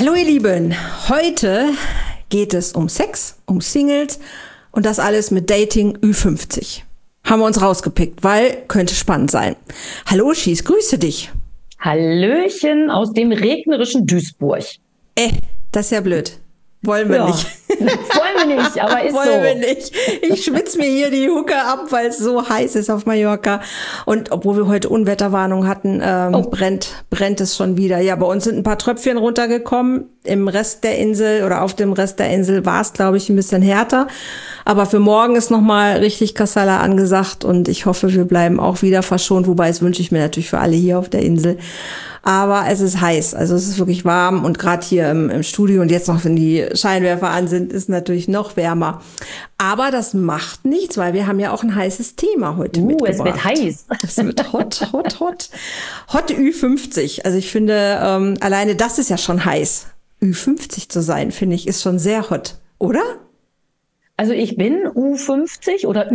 Hallo ihr Lieben, heute geht es um Sex, um Singles und das alles mit Dating Ü50. Haben wir uns rausgepickt, weil könnte spannend sein. Hallo Schieß, grüße dich. Hallöchen aus dem regnerischen Duisburg. Das ist ja blöd. Wollen wir nicht. Wollen wir nicht, aber ist Wollen so. wir nicht. Ich schwitze mir hier die Hucke ab, weil es so heiß ist auf Mallorca. Und obwohl wir heute Unwetterwarnung hatten, brennt es schon wieder. Ja, bei uns sind ein paar Tröpfchen runtergekommen. Im Rest der Insel oder auf dem Rest der Insel war es, glaube ich, ein bisschen härter. Aber für morgen ist nochmal richtig Kassala angesagt und ich hoffe, wir bleiben auch wieder verschont. Wobei, das wünsche ich mir natürlich für alle hier auf der Insel. Aber es ist heiß, also es ist wirklich warm und gerade hier im Studio und jetzt noch, wenn die Scheinwerfer an sind, ist natürlich noch wärmer. Aber das macht nichts, weil wir haben ja auch ein heißes Thema heute mitgebracht. Es wird heiß. Es wird hot. Hot Ü50. Also ich finde, alleine das ist ja schon heiß. Ü50 zu sein, finde ich, ist schon sehr hot, oder? Also ich bin U50 oder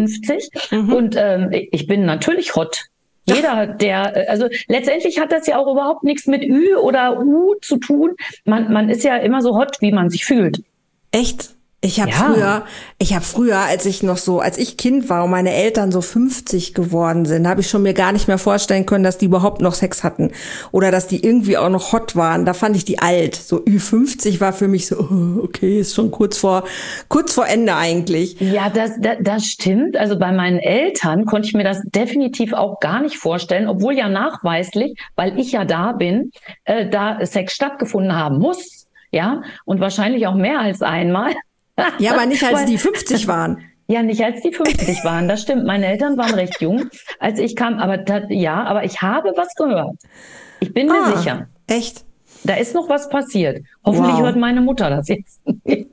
Ü50 und ich bin natürlich hot. Jeder, also letztendlich hat das ja auch überhaupt nichts mit Ü oder U zu tun. Man ist ja immer so hot, wie man sich fühlt. Echt? Ich habe früher, als ich Kind war und meine Eltern so 50 geworden sind, habe ich schon mir gar nicht mehr vorstellen können, dass die überhaupt noch Sex hatten oder dass die irgendwie auch noch hot waren. Da fand ich die alt. So Ü50 war für mich so, okay, ist schon kurz vor Ende eigentlich. Ja, das stimmt. Also bei meinen Eltern konnte ich mir das definitiv auch gar nicht vorstellen, obwohl ja nachweislich, weil ich ja da bin, da Sex stattgefunden haben muss. Ja, und wahrscheinlich auch mehr als einmal. Ja, aber nicht als die 50 waren. Ja, nicht als die 50 waren, das stimmt. Meine Eltern waren recht jung, als ich kam. Aber ich habe was gehört. Ich bin mir sicher. Echt? Da ist noch was passiert. Hoffentlich hört meine Mutter das jetzt nicht.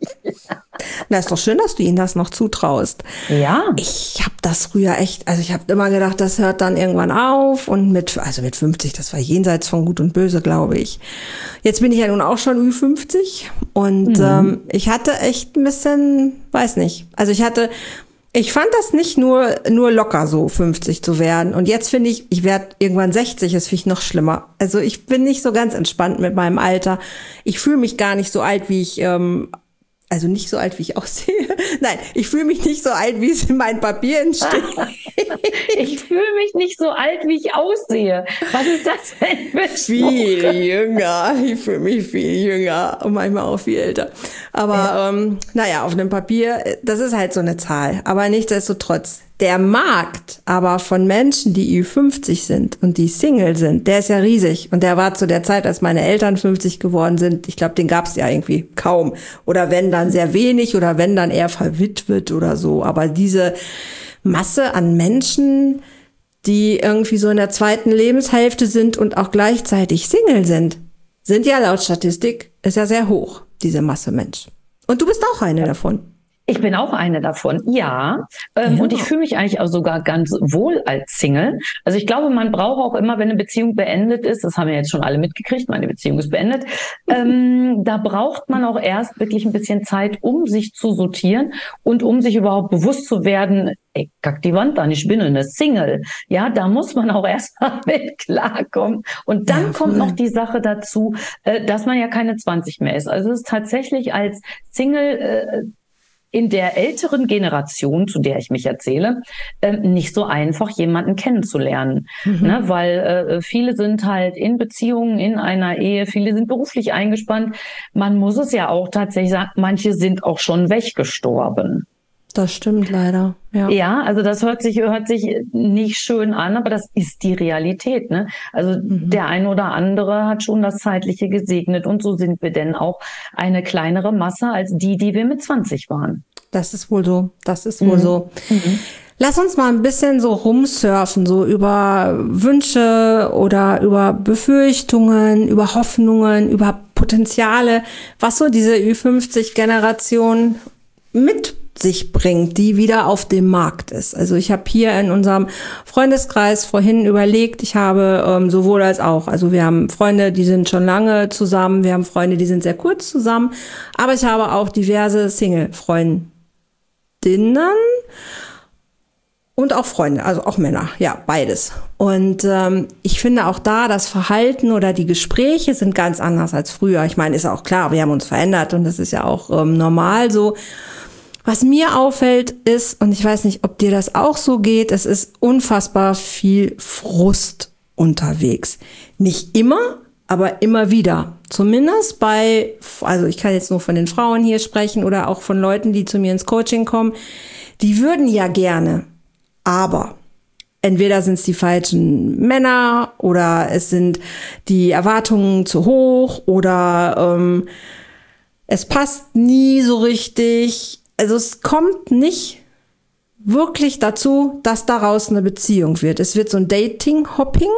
Na, ist doch schön, dass du ihnen das noch zutraust. Ja. Ich habe das früher ich habe immer gedacht, das hört dann irgendwann auf und mit 50, das war jenseits von Gut und Böse, glaube ich. Jetzt bin ich ja nun auch schon Ü50 und ich hatte echt ein bisschen, weiß nicht, also ich fand das nicht nur locker so 50 zu werden. Und jetzt finde ich werde irgendwann 60, das finde ich noch schlimmer. Also ich bin nicht so ganz entspannt mit meinem Alter. Ich fühle mich gar nicht so alt, wie ich, also nicht so alt, wie ich aussehe. Nein, ich fühle mich nicht so alt, wie es in meinen Papieren steht. Ich fühle mich nicht so alt, wie ich aussehe. Was ist das denn für Viel jünger. Ich fühle mich viel jünger und manchmal auch viel älter. Aber auf dem Papier, das ist halt so eine Zahl. Aber nichtsdestotrotz, der Markt aber von Menschen, die Ü50 sind und die Single sind, der ist ja riesig. Und der war zu der Zeit, als meine Eltern 50 geworden sind, ich glaube, den gab es ja irgendwie kaum. Oder wenn dann sehr wenig oder wenn dann eher verwitwet oder so. Aber diese Masse an Menschen, die irgendwie so in der zweiten Lebenshälfte sind und auch gleichzeitig Single sind ja laut Statistik, ist ja sehr hoch, diese Masse Mensch. Und du bist auch eine davon. Ich bin auch eine davon, ja. Und ich fühle mich eigentlich auch sogar ganz wohl als Single. Also ich glaube, man braucht auch immer, wenn eine Beziehung beendet ist, das haben wir jetzt schon alle mitgekriegt, meine Beziehung ist beendet, da braucht man auch erst wirklich ein bisschen Zeit, um sich zu sortieren und um sich überhaupt bewusst zu werden, ey, kack die Wand an, ich bin eine Single. Ja, da muss man auch erst mal mit klarkommen. Und dann kommt noch die Sache dazu, dass man ja keine 20 mehr ist. Also es ist tatsächlich als Single in der älteren Generation, zu der ich mich erzähle, nicht so einfach, jemanden kennenzulernen. Ne? Weil viele sind halt in Beziehungen, in einer Ehe, viele sind beruflich eingespannt. Man muss es ja auch tatsächlich sagen, manche sind auch schon weggestorben. Das stimmt leider. Ja, also das hört sich nicht schön an, aber das ist die Realität. Ne? Also der eine oder andere hat schon das Zeitliche gesegnet und so sind wir denn auch eine kleinere Masse als die wir mit 20 waren. Das ist wohl so. Lass uns mal ein bisschen so rumsurfen, so über Wünsche oder über Befürchtungen, über Hoffnungen, über Potenziale, was so diese Ü50-Generation mit sich bringt, die wieder auf dem Markt ist. Also ich habe hier in unserem Freundeskreis vorhin überlegt, ich habe sowohl als auch, also wir haben Freunde, die sind schon lange zusammen, wir haben Freunde, die sind sehr kurz zusammen, aber ich habe auch diverse Single-Freundinnen und auch Freunde, also auch Männer, ja, beides. Und ich finde auch da, das Verhalten oder die Gespräche sind ganz anders als früher. Ich meine, ist auch klar, wir haben uns verändert und das ist ja auch normal so. Was mir auffällt ist, und ich weiß nicht, ob dir das auch so geht, es ist unfassbar viel Frust unterwegs. Nicht immer, aber immer wieder. Zumindest also ich kann jetzt nur von den Frauen hier sprechen oder auch von Leuten, die zu mir ins Coaching kommen, die würden ja gerne, aber entweder sind es die falschen Männer oder es sind die Erwartungen zu hoch oder es passt nie so richtig. Also es kommt nicht wirklich dazu, dass daraus eine Beziehung wird. Es wird so ein Dating-Hopping,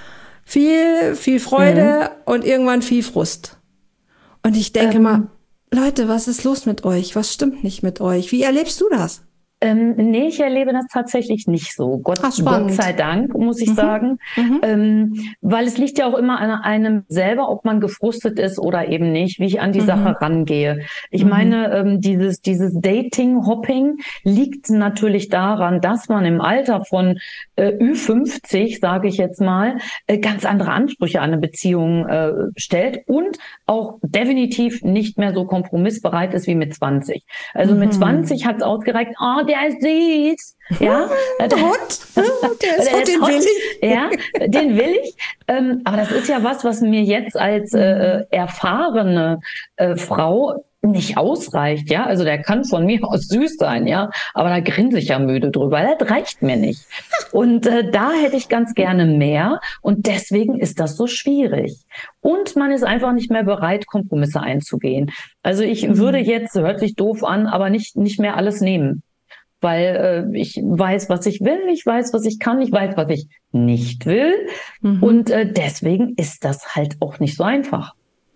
viel Freude und irgendwann viel Frust. Und ich denke mal, Leute, was ist los mit euch? Was stimmt nicht mit euch? Wie erlebst du das? Nee, ich erlebe das tatsächlich nicht so. Gott sei Dank, muss ich sagen. Weil es liegt ja auch immer an einem selber, ob man gefrustet ist oder eben nicht, wie ich an die Sache rangehe. Ich meine, dieses Dating-Hopping liegt natürlich daran, dass man im Alter von Ü50, sage ich jetzt mal, ganz andere Ansprüche an eine Beziehung stellt und auch definitiv nicht mehr so kompromissbereit ist wie mit 20. Also mit 20 hat es ausgereicht, der ist süß. Ja, der ist hot, den will ich. Ja, den will ich. Aber das ist ja was mir jetzt als erfahrene Frau nicht ausreicht, ja. Also der kann von mir aus süß sein, ja. Aber da grinse ich ja müde drüber. Das reicht mir nicht. Und da hätte ich ganz gerne mehr. Und deswegen ist das so schwierig. Und man ist einfach nicht mehr bereit, Kompromisse einzugehen. Also ich würde jetzt, hört sich doof an, aber nicht mehr alles nehmen. Weil ich weiß, was ich will, ich weiß, was ich kann, ich weiß, was ich nicht will. Und deswegen ist das halt auch nicht so einfach.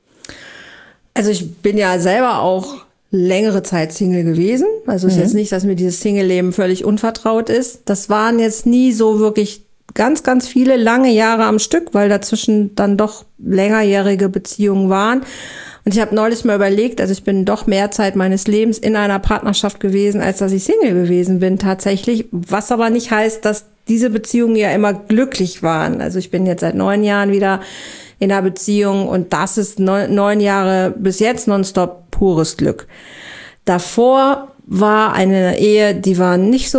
Also ich bin ja selber auch längere Zeit Single gewesen. Also ist jetzt nicht, dass mir dieses Single-Leben völlig unvertraut ist. Das waren jetzt nie so wirklich ganz, ganz viele lange Jahre am Stück, weil dazwischen dann doch längerjährige Beziehungen waren. Und ich habe neulich mal überlegt, also ich bin doch mehr Zeit meines Lebens in einer Partnerschaft gewesen, als dass ich Single gewesen bin tatsächlich. Was aber nicht heißt, dass diese Beziehungen ja immer glücklich waren. Also ich bin jetzt seit 9 Jahren wieder in einer Beziehung und das ist 9 Jahre bis jetzt nonstop pures Glück. Davor war eine Ehe, die war nicht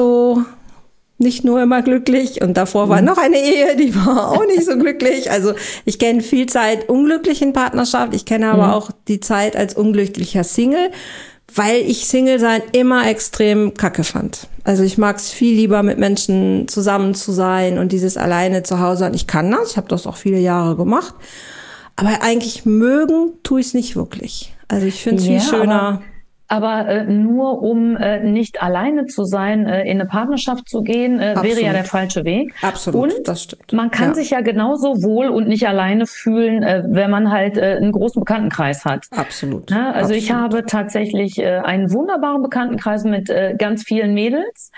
nur immer glücklich und davor war noch eine Ehe, die war auch nicht so glücklich. Also ich kenne viel Zeit unglücklich in Partnerschaft, ich kenne aber auch die Zeit als unglücklicher Single, weil ich Single sein immer extrem kacke fand. Also ich mag es viel lieber, mit Menschen zusammen zu sein und dieses alleine zu Hause. Und ich kann das, ich habe das auch viele Jahre gemacht, aber eigentlich mögen tue ich es nicht wirklich. Also ich finde es viel schöner. Aber nur um nicht alleine zu sein, in eine Partnerschaft zu gehen, wäre ja der falsche Weg. Absolut, und das stimmt. Man kann sich ja genauso wohl und nicht alleine fühlen, wenn man halt einen großen Bekanntenkreis hat. Absolut. Ja, also ich habe tatsächlich einen wunderbaren Bekanntenkreis mit ganz vielen Mädels.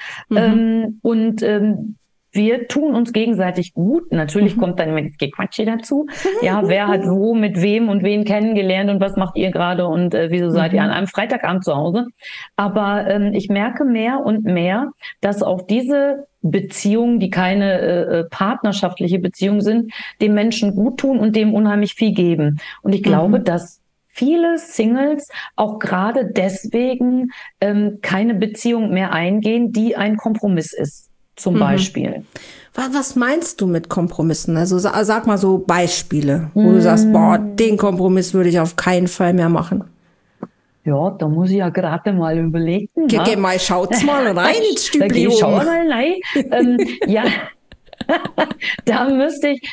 Wir tun uns gegenseitig gut. Natürlich kommt dann immer das Gequatsche dazu. Ja, wer hat wo, mit wem und wen kennengelernt und was macht ihr gerade und wieso seid ihr an einem Freitagabend zu Hause? Aber ich merke mehr und mehr, dass auch diese Beziehungen, die keine partnerschaftliche Beziehung sind, dem Menschen gut tun und dem unheimlich viel geben. Und ich glaube, dass viele Singles auch gerade deswegen keine Beziehung mehr eingehen, die ein Kompromiss ist. Zum Beispiel. Was meinst du mit Kompromissen? Also sag mal so Beispiele, wo du sagst, boah, den Kompromiss würde ich auf keinen Fall mehr machen. Ja, da muss ich ja gerade mal überlegen. Geh mal, schaut's mal rein ins Stübli. Schau mal rein. Ja, da müsste ich,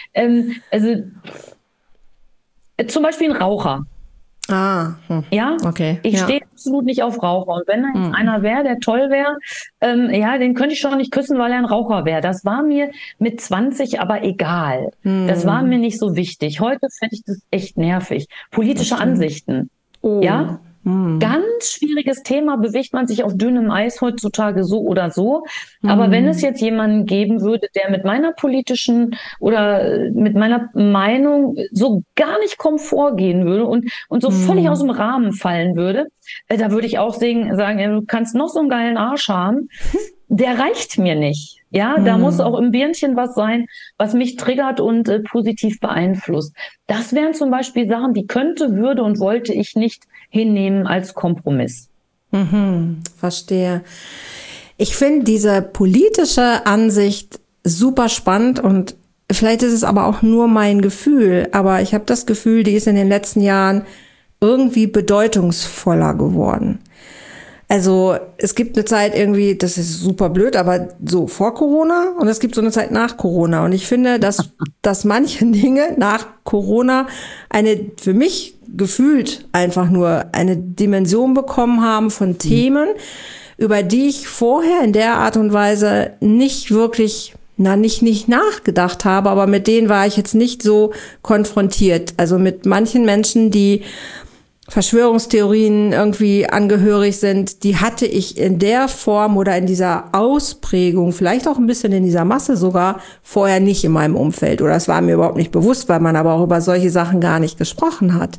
zum Beispiel ein Raucher. Ja, okay. Ich stehe absolut nicht auf Raucher. Und wenn da jetzt einer wäre, der toll wäre, den könnte ich schon nicht küssen, weil er ein Raucher wäre. Das war mir mit 20 aber egal. Das war mir nicht so wichtig. Heute finde ich das echt nervig. Politische Ansichten. Ja. Ganz schwieriges Thema, bewegt man sich auf dünnem Eis heutzutage so oder so. Aber wenn es jetzt jemanden geben würde, der mit meiner politischen oder mit meiner Meinung so gar nicht Komfort gehen würde und so völlig aus dem Rahmen fallen würde, da würde ich auch sagen, du kannst noch so einen geilen Arsch haben. der reicht mir nicht. Ja, da muss auch im Birnchen was sein, was mich triggert und positiv beeinflusst. Das wären zum Beispiel Sachen, die könnte, würde und wollte ich nicht hinnehmen als Kompromiss. Verstehe. Ich finde diese politische Ansicht super spannend und vielleicht ist es aber auch nur mein Gefühl, aber ich habe das Gefühl, die ist in den letzten Jahren irgendwie bedeutungsvoller geworden. Also es gibt eine Zeit irgendwie, das ist super blöd, aber so vor Corona und es gibt so eine Zeit nach Corona. Und ich finde, dass manche Dinge nach Corona eine für mich gefühlt einfach nur eine Dimension bekommen haben von Themen, über die ich vorher in der Art und Weise nicht wirklich, nicht nachgedacht habe, aber mit denen war ich jetzt nicht so konfrontiert. Also mit manchen Menschen, die Verschwörungstheorien irgendwie angehörig sind, die hatte ich in der Form oder in dieser Ausprägung, vielleicht auch ein bisschen in dieser Masse sogar, vorher nicht in meinem Umfeld. Oder es war mir überhaupt nicht bewusst, weil man aber auch über solche Sachen gar nicht gesprochen hat.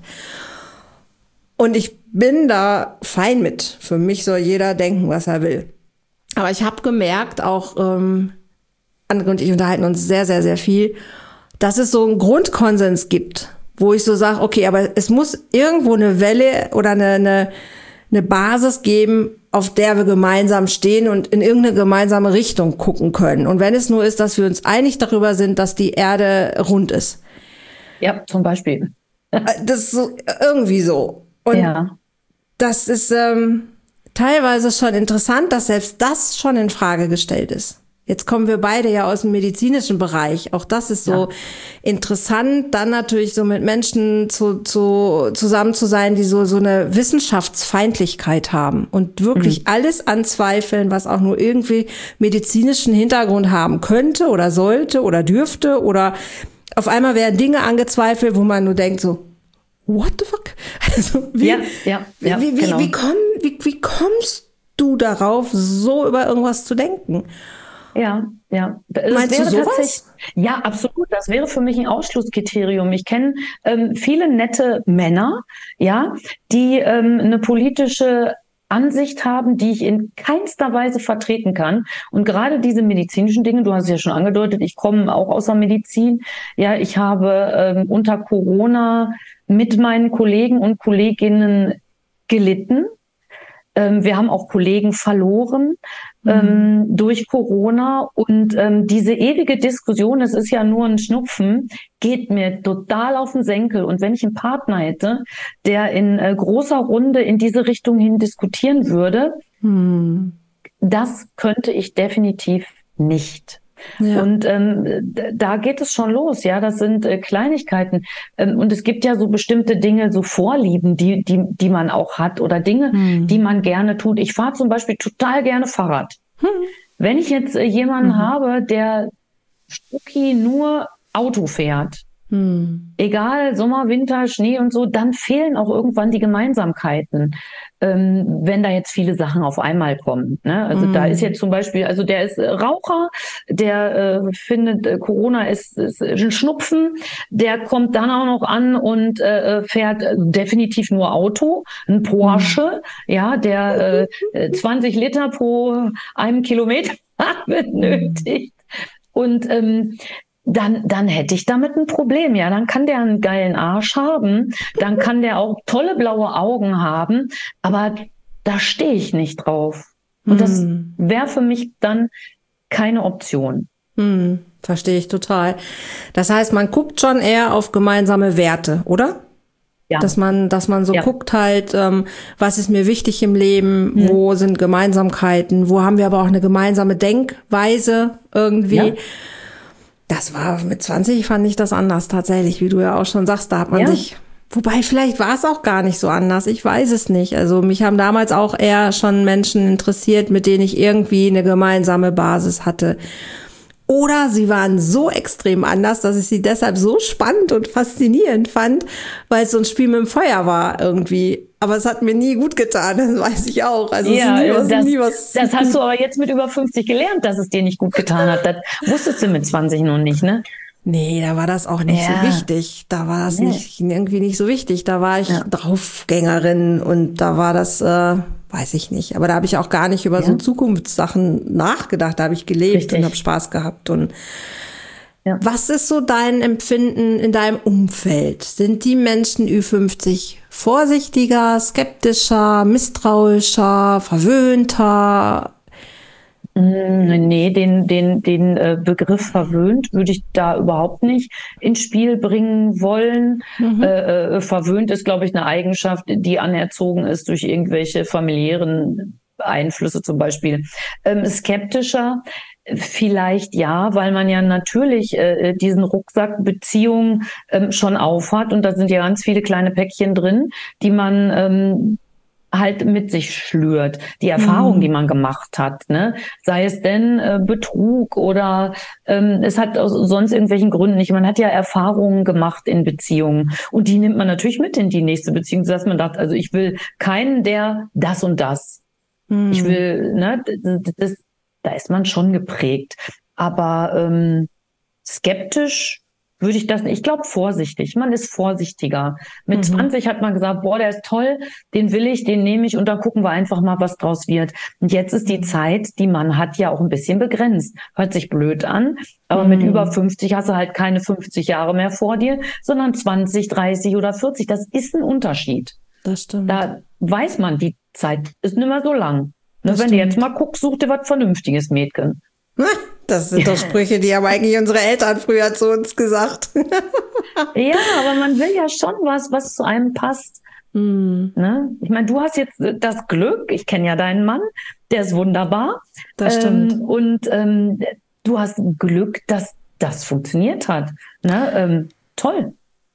Und ich bin da fein mit. Für mich soll jeder denken, was er will. Aber ich habe gemerkt, auch andere und ich unterhalten uns sehr, sehr, sehr viel, dass es so einen Grundkonsens gibt, wo ich so sage, okay, aber es muss irgendwo eine Welle oder eine Basis geben, auf der wir gemeinsam stehen und in irgendeine gemeinsame Richtung gucken können. Und wenn es nur ist, dass wir uns einig darüber sind, dass die Erde rund ist. Ja, zum Beispiel. Das ist so, irgendwie so. Und das ist teilweise schon interessant, dass selbst das schon in Frage gestellt ist. Jetzt kommen wir beide ja aus dem medizinischen Bereich. Auch das ist so interessant, dann natürlich so mit Menschen zusammen zu sein, die so eine Wissenschaftsfeindlichkeit haben und wirklich alles anzweifeln, was auch nur irgendwie medizinischen Hintergrund haben könnte oder sollte oder dürfte, oder auf einmal werden Dinge angezweifelt, wo man nur denkt so, what the fuck? Also wie kommst du darauf, so über irgendwas zu denken? Ja. Meinst du sowas? Ja, absolut. Das wäre für mich ein Ausschlusskriterium. Ich kenne viele nette Männer, die eine politische Ansicht haben, die ich in keinster Weise vertreten kann. Und gerade diese medizinischen Dinge, du hast es ja schon angedeutet, ich komme auch aus der Medizin. Ja, ich habe unter Corona mit meinen Kollegen und Kolleginnen gelitten. Wir haben auch Kollegen verloren durch Corona, und diese ewige Diskussion, es ist ja nur ein Schnupfen, geht mir total auf den Senkel. Und wenn ich einen Partner hätte, der in großer Runde in diese Richtung hin diskutieren würde, das könnte ich definitiv nicht. Ja. Und da geht es schon los, das sind Kleinigkeiten. Und es gibt ja so bestimmte Dinge, so Vorlieben, die man auch hat, oder Dinge, die man gerne tut. Ich fahre zum Beispiel total gerne Fahrrad. Wenn ich jetzt jemanden habe, der Stucki nur Auto fährt, egal, Sommer, Winter, Schnee und so, dann fehlen auch irgendwann die Gemeinsamkeiten, wenn da jetzt viele Sachen auf einmal kommen. Ne? Also da ist jetzt zum Beispiel, also der ist Raucher, der findet Corona ist ein Schnupfen, der kommt dann auch noch an und fährt definitiv nur Auto, ein Porsche, der 20 Liter pro einem Kilometer benötigt. Und dann hätte ich damit ein Problem. Ja, dann kann der einen geilen Arsch haben, dann kann der auch tolle blaue Augen haben, aber da stehe ich nicht drauf. Und das wäre für mich dann keine Option. Verstehe ich total. Das heißt, man guckt schon eher auf gemeinsame Werte, oder? Ja. Dass man so guckt halt, was ist mir wichtig im Leben, wo sind Gemeinsamkeiten, wo haben wir aber auch eine gemeinsame Denkweise irgendwie. Ja. Das war mit 20, fand ich das anders tatsächlich, wie du ja auch schon sagst, da hat man sich, wobei vielleicht war es auch gar nicht so anders, ich weiß es nicht. Also mich haben damals auch eher schon Menschen interessiert, mit denen ich irgendwie eine gemeinsame Basis hatte. Oder sie waren so extrem anders, dass ich sie deshalb so spannend und faszinierend fand, weil es so ein Spiel mit dem Feuer war irgendwie. Aber es hat mir nie gut getan, das weiß ich auch. Also das hast du aber jetzt mit über 50 gelernt, dass es dir nicht gut getan hat. Das wusstest du mit 20 noch nicht, ne? Nee, da war das auch nicht so wichtig. Da war das irgendwie nicht so wichtig. Da war ich Draufgängerin und da war das weiß ich nicht. Aber da habe ich auch gar nicht über so Zukunftssachen nachgedacht. Da habe ich gelebt und habe Spaß gehabt. Und was ist so dein Empfinden in deinem Umfeld? Sind die Menschen Ü50 vorsichtiger, skeptischer, misstrauischer, verwöhnter? Nee, den Begriff verwöhnt würde ich da überhaupt nicht ins Spiel bringen wollen. Verwöhnt ist, glaube ich, eine Eigenschaft, die anerzogen ist durch irgendwelche familiären Einflüsse zum Beispiel. Skeptischer vielleicht ja, weil man ja natürlich diesen Rucksack Beziehung schon aufhat und da sind ja ganz viele kleine Päckchen drin, die man halt mit sich schlürt, die Erfahrung, die man gemacht hat, ne? Sei es denn Betrug oder es hat aus sonst irgendwelchen Gründen nicht. Man hat ja Erfahrungen gemacht in Beziehungen und die nimmt man natürlich mit in die nächste Beziehung, dass man sagt, also ich will keinen, der das und das. Ich will, ne, da ist man schon geprägt. Aber skeptisch würde ich das nicht. Ich glaube vorsichtig. Man ist vorsichtiger. Mit 20 hat man gesagt, boah, der ist toll, den will ich, den nehme ich und dann gucken wir einfach mal, was draus wird. Und jetzt ist die Zeit, die man hat, ja auch ein bisschen begrenzt. Hört sich blöd an, aber mit über 50 hast du halt keine 50 Jahre mehr vor dir, sondern 20, 30 oder 40. Das ist ein Unterschied. Das stimmt. Da weiß man, die Zeit ist nicht mehr so lang. Und wenn du jetzt mal guckst, such dir was Vernünftiges, Mädchen. Das sind doch Sprüche, die haben eigentlich unsere Eltern früher zu uns gesagt. Ja, aber man will ja schon was zu einem passt. Ne? Ich meine, du hast jetzt das Glück, ich kenne ja deinen Mann, der ist wunderbar. Das stimmt. Und du hast Glück, dass das funktioniert hat. Ne? Toll.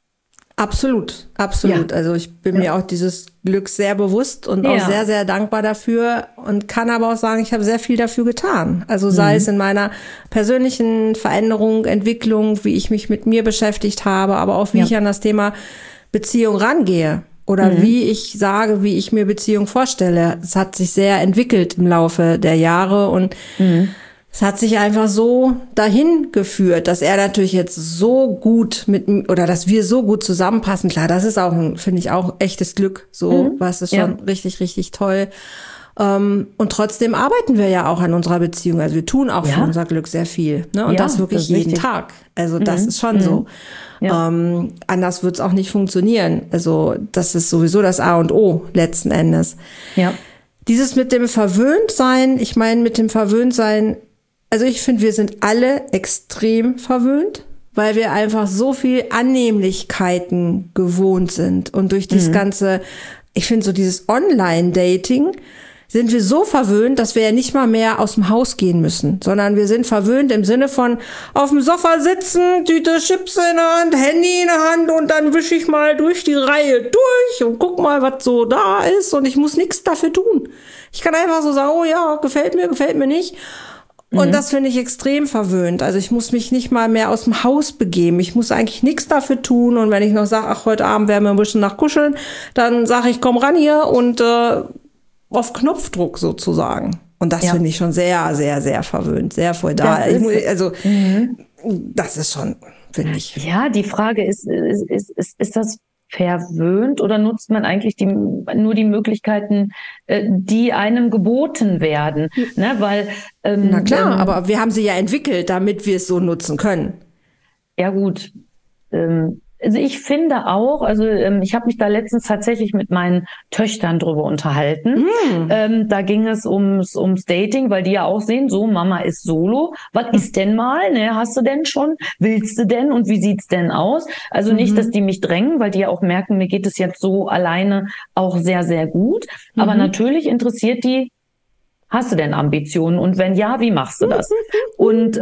Absolut, absolut. Ja. Also ich bin mir auch dieses Glücks sehr bewusst und auch sehr, sehr dankbar dafür und kann aber auch sagen, ich habe sehr viel dafür getan. Also sei es in meiner persönlichen Veränderung, Entwicklung, wie ich mich mit mir beschäftigt habe, aber auch wie ich an das Thema Beziehung rangehe oder wie ich sage, wie ich mir Beziehung vorstelle. Es hat sich sehr entwickelt im Laufe der Jahre und es hat sich einfach so dahin geführt, dass er natürlich jetzt so gut oder dass wir so gut zusammenpassen. Klar, das ist auch, finde ich, auch echtes Glück. So, was ist schon richtig, richtig toll. Und trotzdem arbeiten wir ja auch an unserer Beziehung. Also wir tun auch für unser Glück sehr viel. Ne? Und das wirklich jeden Tag. Also das ist schon so. Ja. Anders wird's auch nicht funktionieren. Also das ist sowieso das A und O letzten Endes. Ja. Dieses mit dem Verwöhntsein, ich meine mit dem Verwöhntsein, also ich finde, wir sind alle extrem verwöhnt, weil wir einfach so viel Annehmlichkeiten gewohnt sind. Und durch dieses ganze, ich finde so dieses Online-Dating, sind wir so verwöhnt, dass wir ja nicht mal mehr aus dem Haus gehen müssen, sondern wir sind verwöhnt im Sinne von auf dem Sofa sitzen, Tüte Chips in der Hand, Handy in der Hand und dann wische ich mal durch die Reihe durch und guck mal, was so da ist und ich muss nichts dafür tun. Ich kann einfach so sagen, oh ja, gefällt mir nicht. Und das finde ich extrem verwöhnt. Also ich muss mich nicht mal mehr aus dem Haus begeben. Ich muss eigentlich nichts dafür tun. Und wenn ich noch sage, ach, heute Abend werden wir ein bisschen nach kuscheln, dann sage ich, komm ran hier und auf Knopfdruck sozusagen. Und das finde ich schon sehr, sehr, sehr verwöhnt. Sehr feudal. Das ist schon, finde ich. Ja, die Frage ist das verwöhnt oder nutzt man eigentlich nur die Möglichkeiten, die einem geboten werden? Ne? Weil, na klar, aber wir haben sie ja entwickelt, damit wir es so nutzen können. Ja gut. Also ich finde auch, ich habe mich da letztens tatsächlich mit meinen Töchtern drüber unterhalten. Da ging es ums Dating, weil die ja auch sehen, so Mama ist solo. Was ist denn mal? Ne, hast du denn schon? Willst du denn? Und wie sieht's denn aus? Also nicht, dass die mich drängen, weil die ja auch merken, mir geht es jetzt so alleine auch sehr, sehr gut. Aber natürlich interessiert die, hast du denn Ambitionen? Und wenn ja, wie machst du das? Und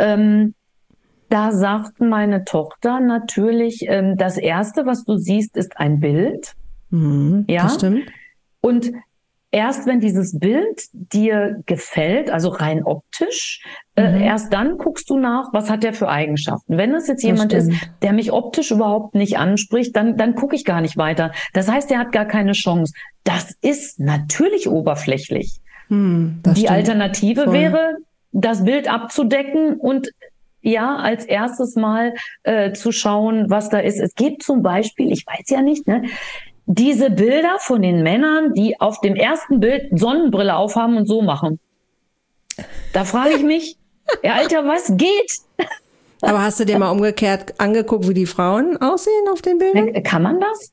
da sagt meine Tochter natürlich, das Erste, was du siehst, ist ein Bild. Ja, das stimmt. Und erst wenn dieses Bild dir gefällt, also rein optisch, erst dann guckst du nach, was hat der für Eigenschaften. Wenn es jetzt jemand ist, der mich optisch überhaupt nicht anspricht, dann gucke ich gar nicht weiter. Das heißt, er hat gar keine Chance. Das ist natürlich oberflächlich. Die Alternative wäre, das Bild abzudecken und als erstes mal zu schauen, was da ist. Es gibt zum Beispiel, ich weiß ja nicht, ne, diese Bilder von den Männern, die auf dem ersten Bild Sonnenbrille aufhaben und so machen. Da frage ich mich, ja, Alter, was geht? Aber hast du dir mal umgekehrt angeguckt, wie die Frauen aussehen auf den Bildern? Kann man das?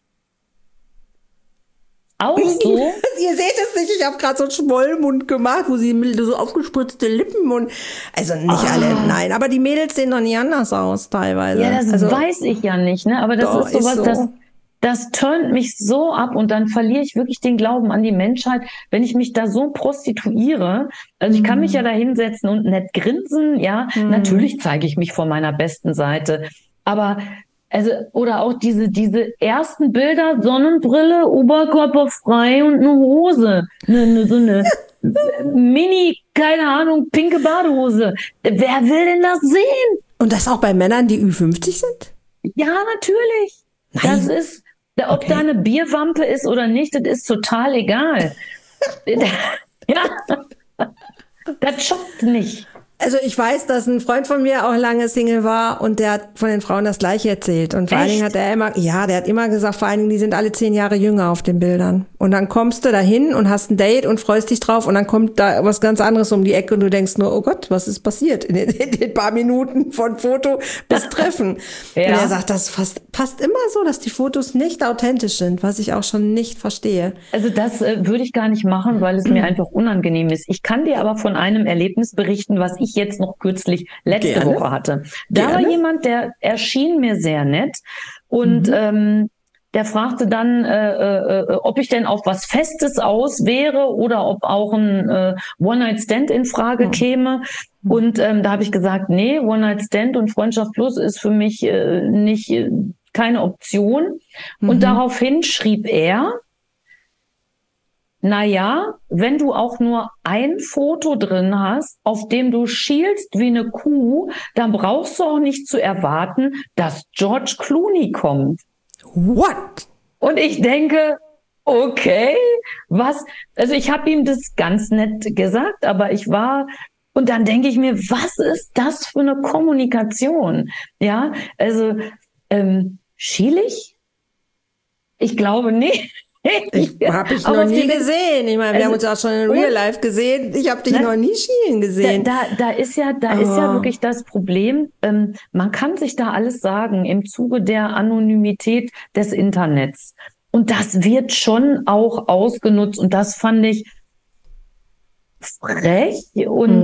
Auch so? Ihr seht es nicht, ich habe gerade so einen Schmollmund gemacht, wo sie so aufgespritzte Lippen und also nicht alle, nein, aber die Mädels sehen doch nie anders aus teilweise. Ja, das weiß ich ja nicht, ne? Aber das ist sowas, so. das turnt mich so ab und dann verliere ich wirklich den Glauben an die Menschheit, wenn ich mich da so prostituiere. Also ich kann mich ja da hinsetzen und nett grinsen, ja. Natürlich zeige ich mich von meiner besten Seite, aber also, oder auch diese ersten Bilder, Sonnenbrille, Oberkörper frei und eine Hose. So eine Mini, keine Ahnung, pinke Badehose. Wer will denn das sehen? Und das auch bei Männern, die Ü50 sind? Ja, natürlich. Nein. Das ist, ob da eine Bierwampe ist oder nicht, das ist total egal. Ja, das schockt nicht. Also ich weiß, dass ein Freund von mir auch lange Single war und der hat von den Frauen das Gleiche erzählt. Und vor allen Dingen hat er immer, der hat immer gesagt, vor allen Dingen, die sind alle 10 Jahre jünger auf den Bildern. Und dann kommst du dahin und hast ein Date und freust dich drauf und dann kommt da was ganz anderes um die Ecke und du denkst nur, oh Gott, was ist passiert in den paar Minuten von Foto bis Treffen. Ja. Und er sagt, das passt immer so, dass die Fotos nicht authentisch sind, was ich auch schon nicht verstehe. Also das würde ich gar nicht machen, weil es mir einfach unangenehm ist. Ich kann dir aber von einem Erlebnis berichten, was ich jetzt noch kürzlich letzte Woche hatte. Da war jemand, der erschien mir sehr nett und der fragte dann, ob ich denn auf was Festes aus wäre oder ob auch ein One-Night-Stand in Frage käme. Und da habe ich gesagt, nee, One-Night-Stand und Freundschaft Plus ist für mich keine Option. Und daraufhin schrieb er, naja, wenn du auch nur ein Foto drin hast, auf dem du schielst wie eine Kuh, dann brauchst du auch nicht zu erwarten, dass George Clooney kommt. What? Und ich denke, okay, was? Also ich habe ihm das ganz nett gesagt, aber und dann denke ich mir, was ist das für eine Kommunikation? Ja, also schielig? Ich glaube nicht. Habe ich noch nie gesehen. Ich meine, wir haben uns auch schon in Real Life gesehen. Ich habe dich noch nie schielen gesehen. Da ist ja wirklich das Problem. Man kann sich da alles sagen im Zuge der Anonymität des Internets. Und das wird schon auch ausgenutzt. Und das fand ich frech. Und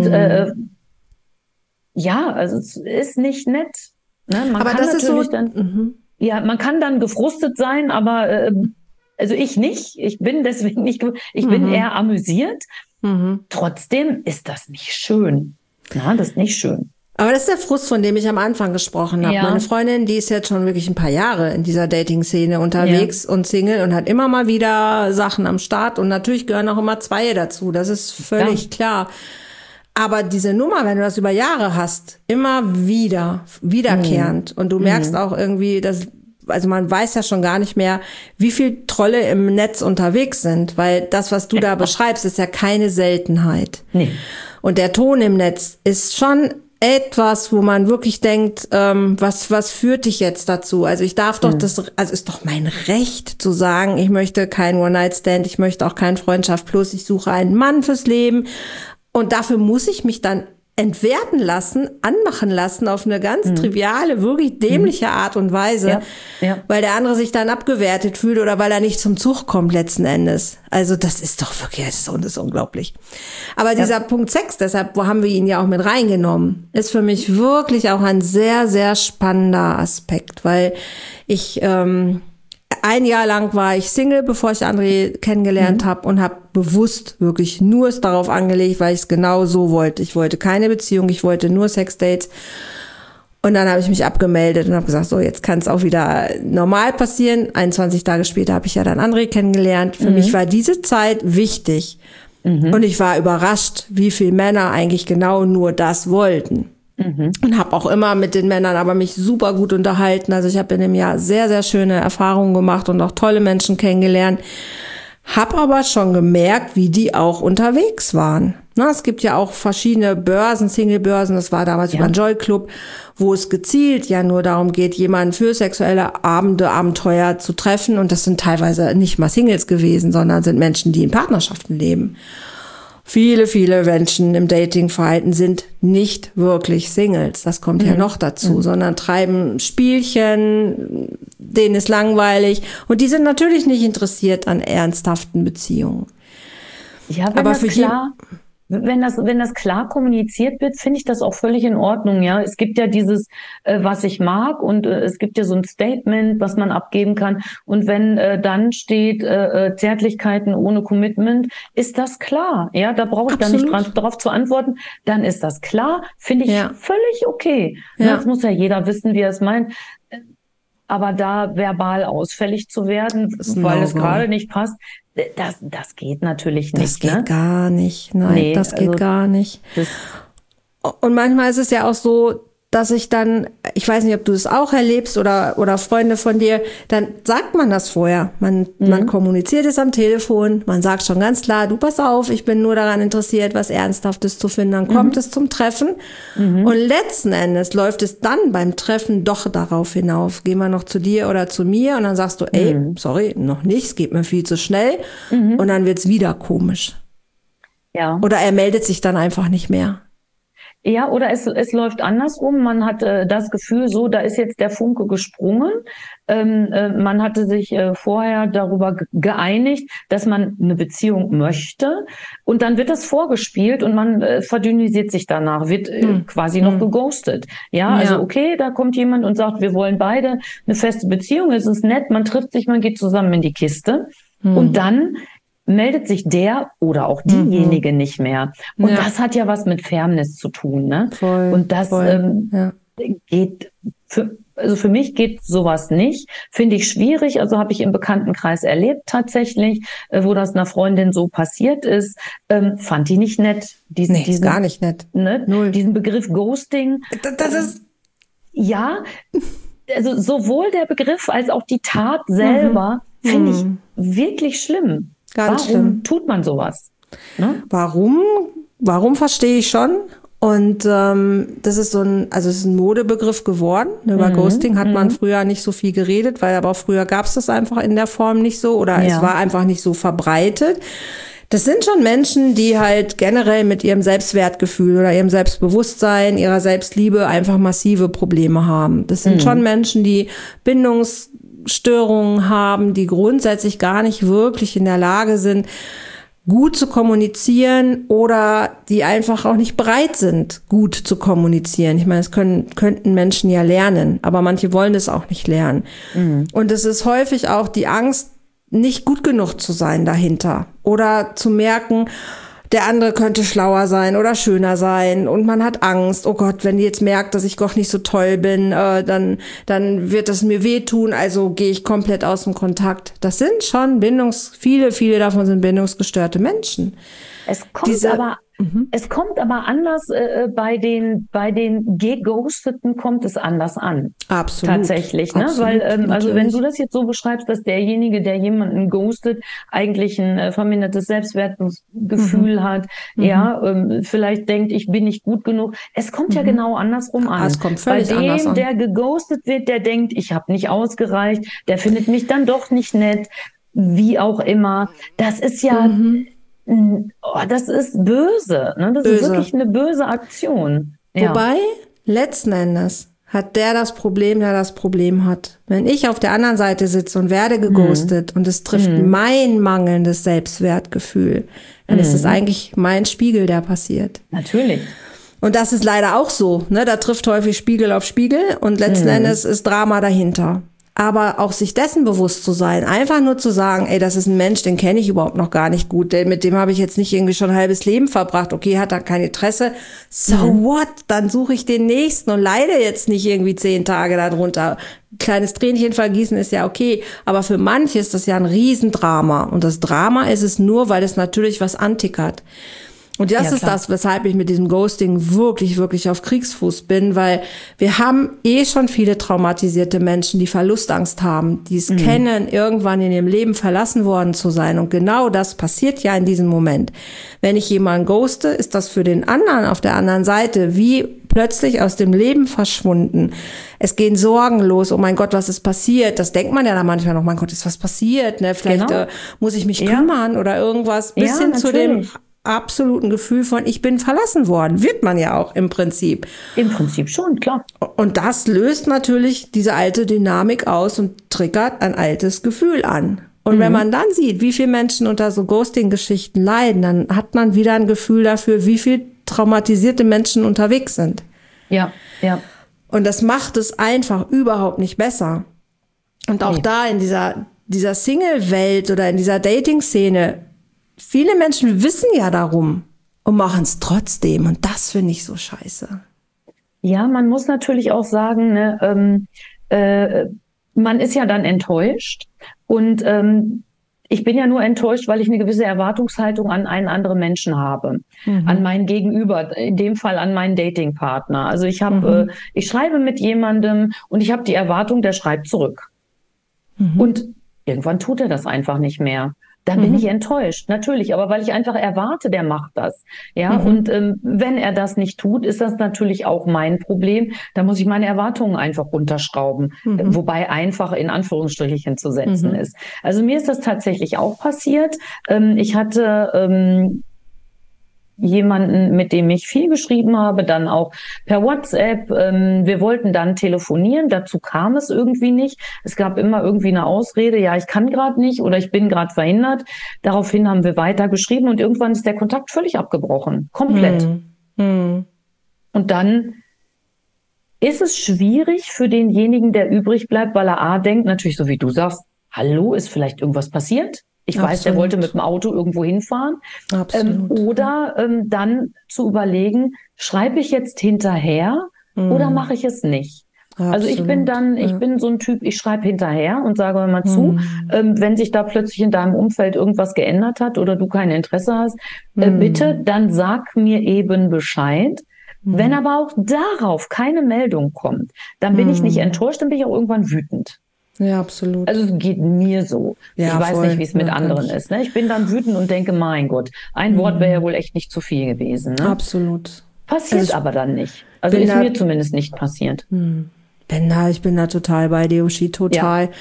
also es ist nicht nett. Ne? Man aber kann das ist so. Man kann dann gefrustet sein, aber also ich nicht. Ich bin deswegen nicht. Ich bin eher amüsiert. Trotzdem ist das nicht schön. Na, das ist nicht schön. Aber das ist der Frust, von dem ich am Anfang gesprochen habe. Ja. Meine Freundin, die ist jetzt schon wirklich ein paar Jahre in dieser Dating-Szene unterwegs und Single und hat immer mal wieder Sachen am Start. Und natürlich gehören auch immer zwei dazu. Das ist völlig klar. Aber diese Nummer, wenn du das über Jahre hast, immer wiederkehrend. Und du merkst auch irgendwie, also man weiß ja schon gar nicht mehr, wie viel Trolle im Netz unterwegs sind, weil das, was du da beschreibst, ist ja keine Seltenheit. Nee. Und der Ton im Netz ist schon etwas, wo man wirklich denkt, was führt dich jetzt dazu? Also ich darf doch ist doch mein Recht zu sagen, ich möchte kein One-Night-Stand, ich möchte auch kein Freundschaft Plus, ich suche einen Mann fürs Leben. Und dafür muss ich mich dann entwerten lassen, anmachen lassen auf eine ganz triviale, wirklich dämliche Art und Weise, weil der andere sich dann abgewertet fühlt oder weil er nicht zum Zug kommt letzten Endes. Also das ist doch wirklich, das ist unglaublich. Aber dieser Punkt Sex, deshalb haben wir ihn ja auch mit reingenommen, ist für mich wirklich auch ein sehr, sehr spannender Aspekt, weil ich ein Jahr lang war ich Single, bevor ich André kennengelernt habe und habe bewusst wirklich nur es darauf angelegt, weil ich es genau so wollte. Ich wollte keine Beziehung, ich wollte nur Sexdates. Und dann habe ich mich abgemeldet und habe gesagt, so jetzt kann es auch wieder normal passieren. 21 Tage später habe ich ja dann André kennengelernt. Für mich war diese Zeit wichtig. Und ich war überrascht, wie viele Männer eigentlich genau nur das wollten. Und habe auch immer mit den Männern aber mich super gut unterhalten. Also ich habe in dem Jahr sehr, sehr schöne Erfahrungen gemacht und auch tolle Menschen kennengelernt. Hab aber schon gemerkt, wie die auch unterwegs waren. Na, es gibt ja auch verschiedene Börsen, Single-Börsen, das war damals über den Joy Club, wo es gezielt ja nur darum geht, jemanden für sexuelle Abende, Abenteuer zu treffen. Und das sind teilweise nicht mal Singles gewesen, sondern sind Menschen, die in Partnerschaften leben. Viele, viele Menschen im Datingverhalten sind nicht wirklich Singles. Das kommt ja noch dazu, sondern treiben Spielchen, denen ist langweilig. Und die sind natürlich nicht interessiert an ernsthaften Beziehungen. Ja, aber für klar. Wenn das klar kommuniziert wird, finde ich das auch völlig in Ordnung, ja. Es gibt ja dieses, was ich mag, und es gibt ja so ein Statement, was man abgeben kann. Und wenn dann steht, Zärtlichkeiten ohne Commitment, ist das klar, ja. Da brauche ich dann nicht darauf zu antworten. Dann ist das klar, finde ich völlig okay. Ja. Jetzt muss ja jeder wissen, wie er es meint. Aber da verbal ausfällig zu werden, weil es gerade nicht passt, das geht natürlich nicht. Das geht gar nicht. Nein, das geht gar nicht. Und manchmal ist es ja auch so, dass ich dann, ich weiß nicht, ob du es auch erlebst oder Freunde von dir, dann sagt man das vorher. Man kommuniziert es am Telefon, man sagt schon ganz klar, du pass auf, ich bin nur daran interessiert, was Ernsthaftes zu finden. Dann kommt es zum Treffen und letzten Endes läuft es dann beim Treffen doch darauf hinauf. Gehen wir noch zu dir oder zu mir und dann sagst du, ey, sorry, noch nicht, es geht mir viel zu schnell und dann wird's wieder komisch. Ja. Oder er meldet sich dann einfach nicht mehr. Ja, oder es läuft andersrum. Man hat das Gefühl, so, da ist jetzt der Funke gesprungen. Man hatte sich vorher darüber geeinigt, dass man eine Beziehung möchte. Und dann wird das vorgespielt und man verdünnisiert sich danach, wird quasi noch geghostet. Ja, also okay, da kommt jemand und sagt, wir wollen beide eine feste Beziehung. Es ist nett, man trifft sich, man geht zusammen in die Kiste. Und dann meldet sich der oder auch diejenige nicht mehr. Und das hat ja was mit Fairness zu tun, ne? Voll, und das geht für mich geht sowas nicht. Finde ich schwierig. Also habe ich im Bekanntenkreis erlebt tatsächlich, wo das einer Freundin so passiert ist. Fand die nicht nett. Diesen, gar nicht nett. Ne? Null. Diesen Begriff Ghosting. Das ist ja, also sowohl der Begriff als auch die Tat selber finde ich wirklich schlimm. Warum tut man sowas? Ne? Warum verstehe ich schon. Und das ist es ist ein Modebegriff geworden. Über Ghosting hat man früher nicht so viel geredet, weil aber früher gab es das einfach in der Form nicht so oder es war einfach nicht so verbreitet. Das sind schon Menschen, die halt generell mit ihrem Selbstwertgefühl oder ihrem Selbstbewusstsein, ihrer Selbstliebe einfach massive Probleme haben. Das sind schon Menschen, die Bindungsstörungen haben, die grundsätzlich gar nicht wirklich in der Lage sind, gut zu kommunizieren oder die einfach auch nicht bereit sind, gut zu kommunizieren. Ich meine, es könnten Menschen ja lernen, aber manche wollen es auch nicht lernen. Und es ist häufig auch die Angst, nicht gut genug zu sein dahinter oder zu merken, der andere könnte schlauer sein oder schöner sein und man hat Angst, oh Gott, wenn die jetzt merkt, dass ich doch nicht so toll bin, dann wird es mir wehtun, also gehe ich komplett aus dem Kontakt. Das sind schon viele davon sind bindungsgestörte Menschen. Es kommt aber anders, bei den Geghosteten kommt es anders an. Absolut. Tatsächlich, ne? Absolut, weil, also wenn du das jetzt so beschreibst, dass derjenige, der jemanden ghostet, eigentlich ein vermindertes Selbstwertgefühl hat, vielleicht denkt, ich bin nicht gut genug. Es kommt ja genau andersrum an. Es kommt völlig anders an. Der geghostet wird, der denkt, ich habe nicht ausgereicht, der findet mich dann doch nicht nett, wie auch immer. Das ist ja... das ist böse, ne? Das ist wirklich eine böse Aktion. Ja. Wobei, letzten Endes hat der das Problem hat. Wenn ich auf der anderen Seite sitze und werde geghostet und es trifft mein mangelndes Selbstwertgefühl, dann ist es eigentlich mein Spiegel, der passiert. Natürlich. Und das ist leider auch so, ne? Da trifft häufig Spiegel auf Spiegel und letzten Endes ist Drama dahinter. Aber auch sich dessen bewusst zu sein, einfach nur zu sagen, ey, das ist ein Mensch, den kenne ich überhaupt noch gar nicht gut, mit dem habe ich jetzt nicht irgendwie schon ein halbes Leben verbracht, okay, hat er kein Interesse, so what, dann suche ich den nächsten und leide jetzt nicht irgendwie 10 Tage darunter. Kleines Tränchen vergießen ist ja okay, aber für manche ist das ja ein Riesendrama und das Drama ist es nur, weil es natürlich was antickert. Und das Ja, ist klar. das, weshalb ich mit diesem Ghosting wirklich, wirklich auf Kriegsfuß bin, weil wir haben schon viele traumatisierte Menschen, die Verlustangst haben, die es kennen, irgendwann in ihrem Leben verlassen worden zu sein. Und genau das passiert ja in diesem Moment. Wenn ich jemanden ghoste, ist das für den anderen auf der anderen Seite wie plötzlich aus dem Leben verschwunden. Es gehen Sorgen los. Oh mein Gott, was ist passiert? Das denkt man ja dann manchmal noch. Mein Gott, ist was passiert? Ne? Vielleicht muss ich mich kümmern oder irgendwas. Bis hin zu dem absoluten Gefühl von, ich bin verlassen worden. Wird man ja auch im Prinzip. Im Prinzip schon, klar. Und das löst natürlich diese alte Dynamik aus und triggert ein altes Gefühl an. Und wenn man dann sieht, wie viele Menschen unter so Ghosting-Geschichten leiden, dann hat man wieder ein Gefühl dafür, wie viel traumatisierte Menschen unterwegs sind. Ja, ja. Und das macht es einfach überhaupt nicht besser. Und auch da in dieser Single-Welt oder in dieser Dating-Szene, viele Menschen wissen ja darum und machen es trotzdem. Und das finde ich so scheiße. Ja, man muss natürlich auch sagen, ne, man ist ja dann enttäuscht. Und ich bin ja nur enttäuscht, weil ich eine gewisse Erwartungshaltung an einen anderen Menschen habe, an meinen Gegenüber, in dem Fall an meinen Datingpartner. Also ich schreibe mit jemandem und ich habe die Erwartung, der schreibt zurück. Und irgendwann tut er das einfach nicht mehr. Dann bin ich enttäuscht, natürlich, aber weil ich einfach erwarte, der macht das. Ja, und wenn er das nicht tut, ist das natürlich auch mein Problem. Da muss ich meine Erwartungen einfach runterschrauben, wobei einfach in Anführungsstrichen zu setzen ist. Also mir ist das tatsächlich auch passiert. Ich hatte jemanden, mit dem ich viel geschrieben habe, dann auch per WhatsApp. Wir wollten dann telefonieren, dazu kam es irgendwie nicht. Es gab immer irgendwie eine Ausrede, ja, ich kann gerade nicht oder ich bin gerade verhindert. Daraufhin haben wir weiter geschrieben und irgendwann ist der Kontakt völlig abgebrochen, komplett. Und dann ist es schwierig für denjenigen, der übrig bleibt, weil er denkt, natürlich so wie du sagst, hallo, ist vielleicht irgendwas passiert? Ich weiß, der wollte mit dem Auto irgendwo hinfahren. Oder dann zu überlegen, schreibe ich jetzt hinterher oder mache ich es nicht? Absolut. Also ich bin so ein Typ, ich schreibe hinterher und sage mal zu, wenn sich da plötzlich in deinem Umfeld irgendwas geändert hat oder du kein Interesse hast, bitte, dann sag mir eben Bescheid. Wenn aber auch darauf keine Meldung kommt, dann bin ich nicht enttäuscht, dann bin ich auch irgendwann wütend. Ja, absolut. Also es geht mir so. Ja, ich weiß nicht, wie es mit anderen ist. Ne? Ich bin dann wütend und denke, mein Gott, ein Wort wäre ja wohl echt nicht zu viel gewesen. Ne? Absolut. Passiert aber dann nicht. Also ist mir zumindest nicht passiert. Ich bin da total bei dir, Uschi, total. Ja.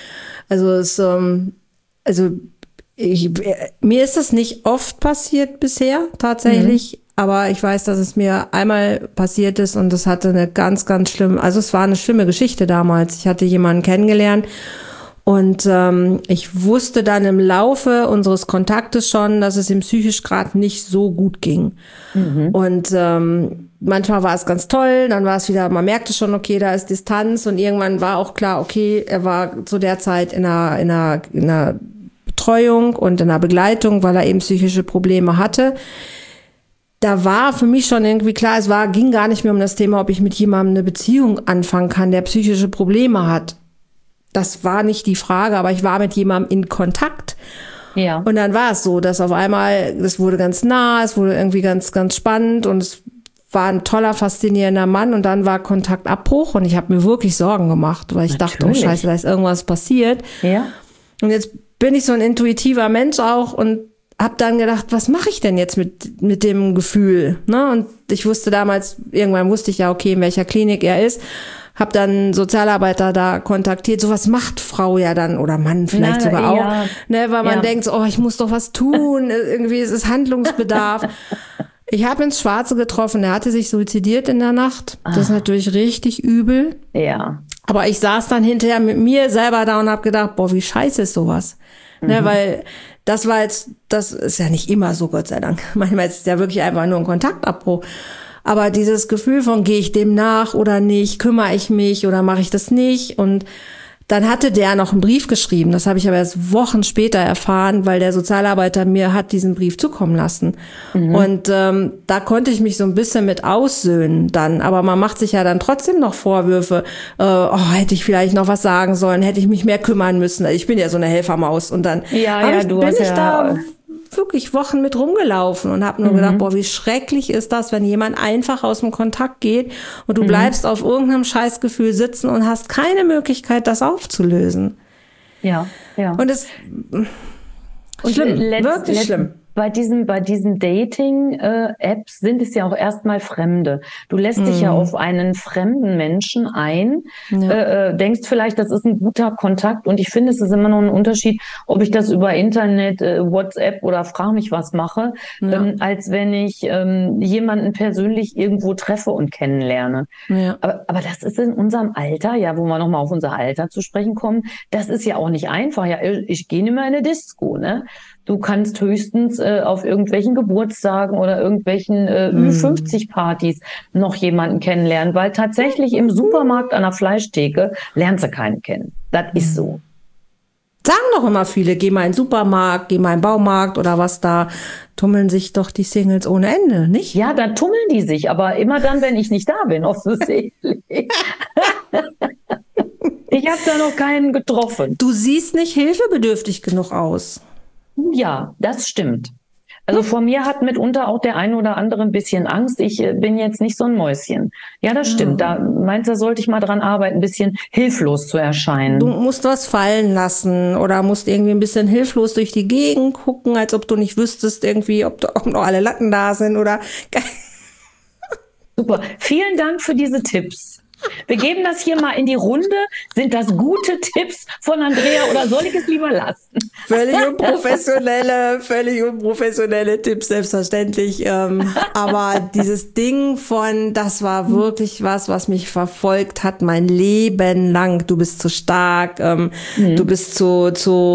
Also mir ist das nicht oft passiert bisher, tatsächlich. Aber ich weiß, dass es mir einmal passiert ist und es hatte eine ganz, ganz schlimme, also es war eine schlimme Geschichte damals. Ich hatte jemanden kennengelernt und ich wusste dann im Laufe unseres Kontaktes schon, dass es ihm psychisch gerade nicht so gut ging. Und manchmal war es ganz toll, dann war es wieder, man merkte schon, okay, da ist Distanz und irgendwann war auch klar, okay, er war zu der Zeit in einer Betreuung und in einer Begleitung, weil er eben psychische Probleme hatte. Da war für mich schon irgendwie klar, ging gar nicht mehr um das Thema, ob ich mit jemandem eine Beziehung anfangen kann, der psychische Probleme hat. Das war nicht die Frage, aber ich war mit jemandem in Kontakt. Ja. Und dann war es so, dass auf einmal, das wurde ganz nah, es wurde irgendwie ganz, ganz spannend und es war ein toller, faszinierender Mann und dann war Kontaktabbruch und ich habe mir wirklich Sorgen gemacht, weil ich dachte, oh Scheiße, da ist irgendwas passiert. Ja. Und jetzt bin ich so ein intuitiver Mensch auch und hab dann gedacht, was mache ich denn jetzt mit dem Gefühl? Ne? Und ich wusste damals, irgendwann wusste ich ja, okay, in welcher Klinik er ist. Hab dann einen Sozialarbeiter da kontaktiert. Sowas macht Frau ja dann oder Mann vielleicht sogar auch. Ne? Weil man denkt, oh, ich muss doch was tun. Irgendwie ist es Handlungsbedarf. Ich habe ins Schwarze getroffen. Er hatte sich suizidiert in der Nacht. Das ist natürlich richtig übel. Ja. Aber ich saß dann hinterher mit mir selber da und habe gedacht, boah, wie scheiße ist sowas. Ne? Weil das ist ja nicht immer so, Gott sei Dank. Manchmal ist es ja wirklich einfach nur ein Kontaktabbruch. Aber dieses Gefühl von, gehe ich dem nach oder nicht, kümmere ich mich oder mache ich das nicht? Und dann hatte der noch einen Brief geschrieben. Das habe ich aber erst Wochen später erfahren, weil der Sozialarbeiter mir hat diesen Brief zukommen lassen. Und da konnte ich mich so ein bisschen mit aussöhnen dann. Aber man macht sich ja dann trotzdem noch Vorwürfe. Hätte ich vielleicht noch was sagen sollen, hätte ich mich mehr kümmern müssen. Ich bin ja so eine Helfermaus. Und dann bin ich da wirklich Wochen mit rumgelaufen und habe nur gedacht, boah, wie schrecklich ist das, wenn jemand einfach aus dem Kontakt geht und du bleibst auf irgendeinem Scheißgefühl sitzen und hast keine Möglichkeit, das aufzulösen. Ja, ja. Und es schlimm, wirklich schlimm. Bei diesen Dating-Apps sind es ja auch erstmal Fremde. Du lässt dich ja auf einen fremden Menschen ein, denkst vielleicht, das ist ein guter Kontakt. Und ich finde, es ist immer noch ein Unterschied, ob ich das über Internet, WhatsApp oder frag mich was mache, als wenn ich jemanden persönlich irgendwo treffe und kennenlerne. Ja. Aber das ist in unserem Alter, ja, wo wir nochmal auf unser Alter zu sprechen kommen, das ist ja auch nicht einfach. Ja, ich gehe nicht mehr in eine Disco, ne? Du kannst höchstens auf irgendwelchen Geburtstagen oder irgendwelchen Ü50-Partys noch jemanden kennenlernen, weil tatsächlich im Supermarkt an der Fleischtheke lernst du keinen kennen. Das ist so. Sagen doch immer viele, geh mal in den Supermarkt, geh mal in den Baumarkt oder was, da tummeln sich doch die Singles ohne Ende, nicht? Ja, da tummeln die sich, aber immer dann, wenn ich nicht da bin, offensichtlich. Ich habe da noch keinen getroffen. Du siehst nicht hilfebedürftig genug aus. Ja, das stimmt. Also vor mir hat mitunter auch der eine oder andere ein bisschen Angst. Ich bin jetzt nicht so ein Mäuschen. Ja, das stimmt. Da meinst du, da sollte ich mal dran arbeiten, ein bisschen hilflos zu erscheinen. Du musst was fallen lassen oder musst irgendwie ein bisschen hilflos durch die Gegend gucken, als ob du nicht wüsstest irgendwie, ob noch alle Latten da sind oder... Super. Vielen Dank für diese Tipps. Wir geben das hier mal in die Runde. Sind das gute Tipps von Andrea oder soll ich es lieber lassen? Völlig unprofessionelle Tipps, selbstverständlich. Aber dieses Ding von, das war wirklich was mich verfolgt hat mein Leben lang. Du bist zu stark, du bist zu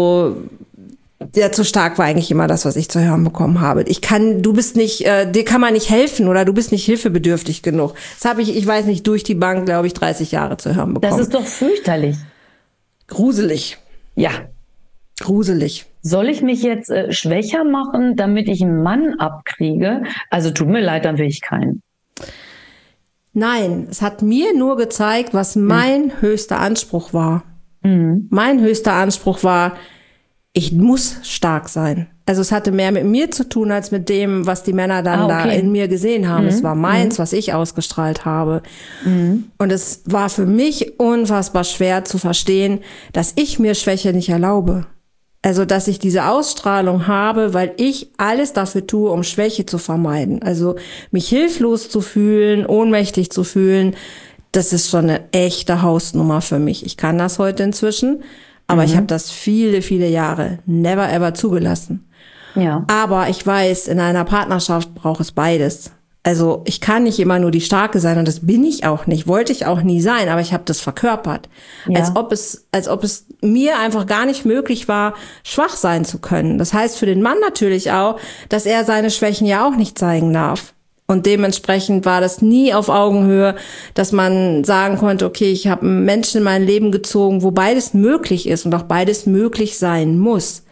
stark war eigentlich immer das, was ich zu hören bekommen habe. Du bist nicht, dir kann man nicht helfen oder du bist nicht hilfebedürftig genug. Das habe ich weiß nicht, durch die Bank, glaube ich, 30 Jahre zu hören bekommen. Das ist doch fürchterlich. Gruselig. Ja. Gruselig. Soll ich mich jetzt schwächer machen, damit ich einen Mann abkriege? Also tut mir leid, dann will ich keinen. Nein, es hat mir nur gezeigt, was mein höchster Anspruch war. Mein höchster Anspruch war, ich muss stark sein. Also es hatte mehr mit mir zu tun, als mit dem, was die Männer dann da in mir gesehen haben. Es war meins, was ich ausgestrahlt habe. Und es war für mich unfassbar schwer zu verstehen, dass ich mir Schwäche nicht erlaube. Also, dass ich diese Ausstrahlung habe, weil ich alles dafür tue, um Schwäche zu vermeiden. Also, mich hilflos zu fühlen, ohnmächtig zu fühlen, das ist schon eine echte Hausnummer für mich. Ich kann das heute inzwischen. Aber ich habe das viele, viele Jahre never ever zugelassen. Ja. Aber ich weiß, in einer Partnerschaft braucht es beides. Also ich kann nicht immer nur die Starke sein und das bin ich auch nicht, wollte ich auch nie sein, aber ich habe das verkörpert. Ja. Als ob es mir einfach gar nicht möglich war, schwach sein zu können. Das heißt für den Mann natürlich auch, dass er seine Schwächen ja auch nicht zeigen darf. Und dementsprechend war das nie auf Augenhöhe, dass man sagen konnte, okay, ich habe einen Menschen in mein Leben gezogen, wo beides möglich ist und auch beides möglich sein muss.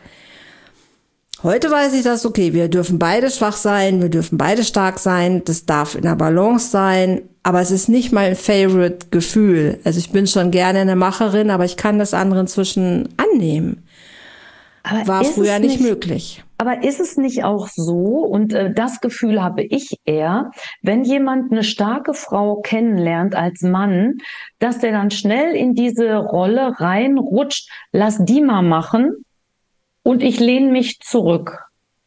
Heute weiß ich das, okay, wir dürfen beide schwach sein, wir dürfen beide stark sein, das darf in der Balance sein, aber es ist nicht mein Favorite-Gefühl. Also ich bin schon gerne eine Macherin, aber ich kann das andere inzwischen annehmen. Aber war früher nicht möglich. Aber ist es nicht auch so, und das Gefühl habe ich eher, wenn jemand eine starke Frau kennenlernt als Mann, dass der dann schnell in diese Rolle reinrutscht, lass die mal machen und ich lehne mich zurück.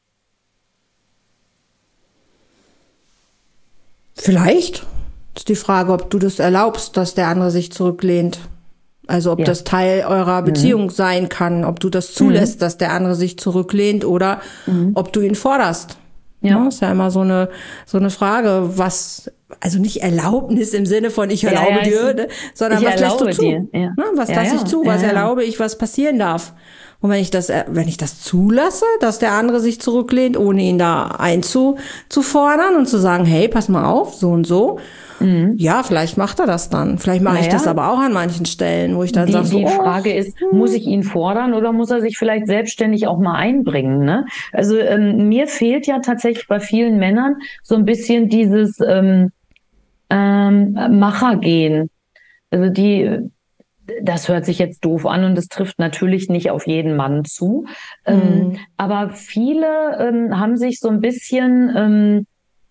Vielleicht ist die Frage, ob du das erlaubst, dass der andere sich zurücklehnt. Also ob das Teil eurer Beziehung sein kann, ob du das zulässt, dass der andere sich zurücklehnt oder ob du ihn forderst. Ja, ist ja immer so eine Frage, also nicht Erlaubnis im Sinne von ich erlaube dir, ne, sondern was lässt du zu? Ja. Was lasse ich zu? Was erlaube ich, was passieren darf? Und wenn ich das zulasse, dass der andere sich zurücklehnt, ohne ihn da einzufordern und zu sagen, hey, pass mal auf, so und so. Ja, vielleicht macht er das dann. Vielleicht mache ich das aber auch an manchen Stellen, wo ich dann sage, die Frage ist, muss ich ihn fordern oder muss er sich vielleicht selbstständig auch mal einbringen? Ne? Also mir fehlt ja tatsächlich bei vielen Männern so ein bisschen dieses Machergehen. Also das hört sich jetzt doof an und das trifft natürlich nicht auf jeden Mann zu. Aber viele haben sich so ein bisschen,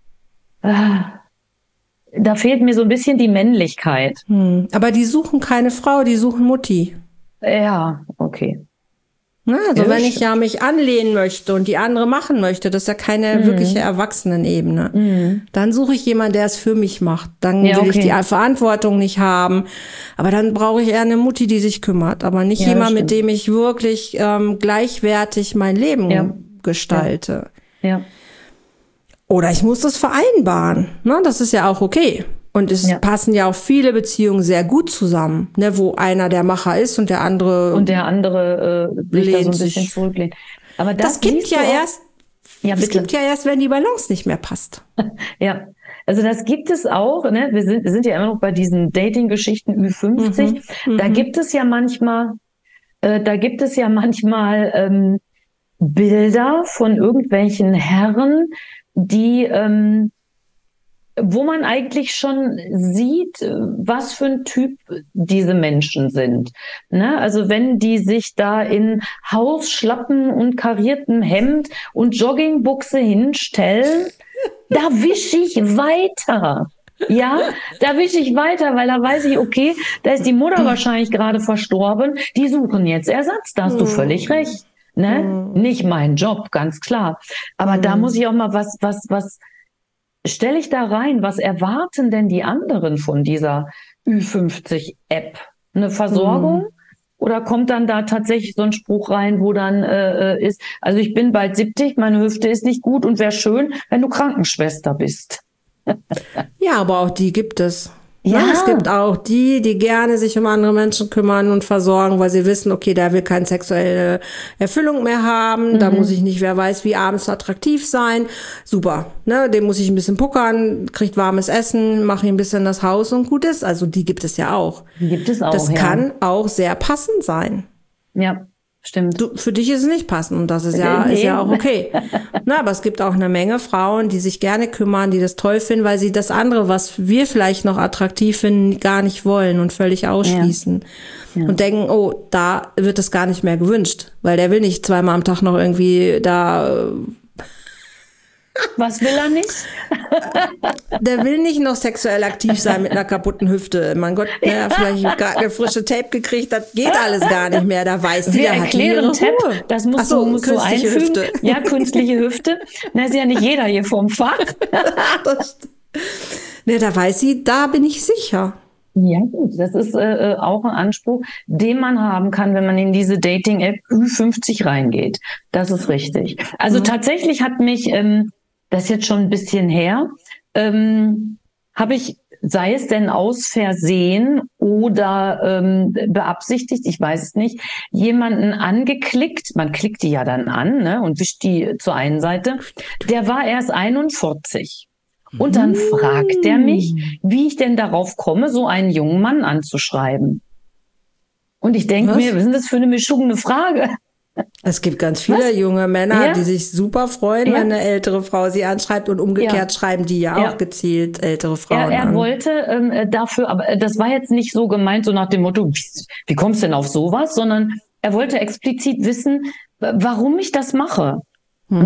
da fehlt mir so ein bisschen die Männlichkeit. Aber die suchen keine Frau, die suchen Mutti. Ja, okay. Na, also Ja, wenn ich stimmt. ja mich anlehnen möchte und die andere machen möchte, das ist ja keine wirkliche Erwachsenenebene. Dann suche ich jemanden, der es für mich macht. Dann Ja, will ich okay. die Verantwortung nicht haben. Aber dann brauche ich eher eine Mutti, die sich kümmert. Aber nicht Ja, das jemand, mit stimmt. dem ich wirklich gleichwertig mein Leben Ja. gestalte. Ja. Oder ich muss das vereinbaren. Ne? Das ist ja auch okay. Und es Ja. passen ja auch viele Beziehungen sehr gut zusammen, ne? Wo einer der Macher ist und der andere Und der andere sich da so ein lehnt bisschen sich. zurücklehnt. Aber Das gibt siehst ja du auch- erst, Ja, es bitte. gibt ja erst, wenn die Balance nicht mehr passt. Ja, also das gibt es auch, ne? Wir sind ja immer noch bei diesen Dating-Geschichten Ü50. Da gibt es ja manchmal, Bilder von irgendwelchen Herren, die, wo man eigentlich schon sieht, was für ein Typ diese Menschen sind. Ne? Also wenn die sich da in Hausschlappen und kariertem Hemd und Joggingbuchse hinstellen, da wische ich weiter. Ja, da wische ich weiter, weil da weiß ich, okay, da ist die Mutter wahrscheinlich gerade verstorben, die suchen jetzt Ersatz, da hast du völlig recht. Ne? Nicht mein Job, ganz klar. Aber da muss ich auch mal was stelle ich da rein? Was erwarten denn die anderen von dieser Ü50-App? Eine Versorgung? Oder kommt dann da tatsächlich so ein Spruch rein, wo dann ist, also ich bin bald 70, meine Hüfte ist nicht gut und wäre schön, wenn du Krankenschwester bist. Ja, aber auch die gibt es. Ja. Na, es gibt auch die gerne sich um andere Menschen kümmern und versorgen, weil sie wissen, okay, der will keine sexuelle Erfüllung mehr haben, da muss ich nicht, wer weiß, wie abends attraktiv sein. Super, ne, dem muss ich ein bisschen puckern, kriegt warmes Essen, mache ihm ein bisschen das Haus und gut ist. Also die gibt es ja auch. Die gibt es auch, Das ja. kann auch sehr passend sein. Ja, stimmt. Für dich ist es nicht passend und das ist ja auch okay. Na, aber es gibt auch eine Menge Frauen, die sich gerne kümmern, die das toll finden, weil sie das andere, was wir vielleicht noch attraktiv finden, gar nicht wollen und völlig ausschließen. Ja. Und denken, oh, da wird es gar nicht mehr gewünscht, weil der will nicht zweimal am Tag noch irgendwie da. Was will er nicht? Der will nicht noch sexuell aktiv sein mit einer kaputten Hüfte. Mein Gott, ne, vielleicht gerade eine frische Tape gekriegt, das geht alles gar nicht mehr. Da weiß die, Wir da hat die ihre erklären Tab, Ruhe. das musst Ach so, du künstliche einfügen. Hüfte. Ja, künstliche Hüfte. Na, ist ja nicht jeder hier vom Fach. Ne, da weiß sie, da bin ich sicher. Ja, gut, das ist auch ein Anspruch, den man haben kann, wenn man in diese Dating-App Ü50 reingeht. Das ist richtig. Also tatsächlich hat mich, das ist jetzt schon ein bisschen her, habe ich, sei es denn aus Versehen oder beabsichtigt, ich weiß es nicht, jemanden angeklickt, man klickt die ja dann an, ne, und wischt die zur einen Seite, der war erst 41. Und dann fragt er mich, wie ich denn darauf komme, so einen jungen Mann anzuschreiben. Und ich denke mir, was ist das für eine mischungene Frage? Es gibt ganz viele junge Männer, die sich super freuen, wenn eine ältere Frau sie anschreibt und umgekehrt schreiben die ja auch gezielt ältere Frauen Er an. wollte dafür, aber das war jetzt nicht so gemeint, so nach dem Motto, wie kommst du denn auf sowas, sondern er wollte explizit wissen, warum ich das mache. Und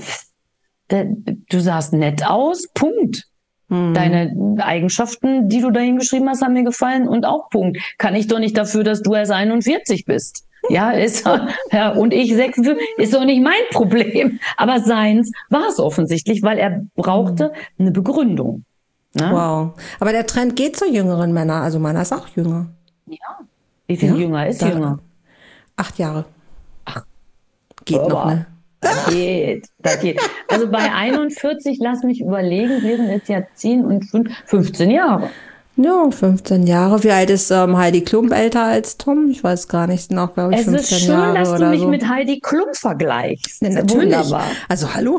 du sahst nett aus, Punkt. Deine Eigenschaften, die du da hingeschrieben hast, haben mir gefallen und auch Punkt. Kann ich doch nicht dafür, dass du erst 41 bist. Ja, und ich 56, ist doch nicht mein Problem. Aber seins war es offensichtlich, weil er brauchte eine Begründung. Na? Wow. Aber der Trend geht zu jüngeren Männern. Also meiner ist auch jünger. Ja. Wie viel jünger ist jünger? 8 Jahre. Ach. Geht noch, ne? Das geht. Also bei 41, lass mich überlegen, wären es ja 10 und 15 Jahre. Ja, 15 Jahre. Wie alt ist Heidi Klum älter als Tom? Ich weiß gar nicht. Sind auch, glaube ich, 15 Jahre. Es ist schön, dass du mich mit Heidi Klum vergleichst. Ja, natürlich. Wunderbar. Also hallo.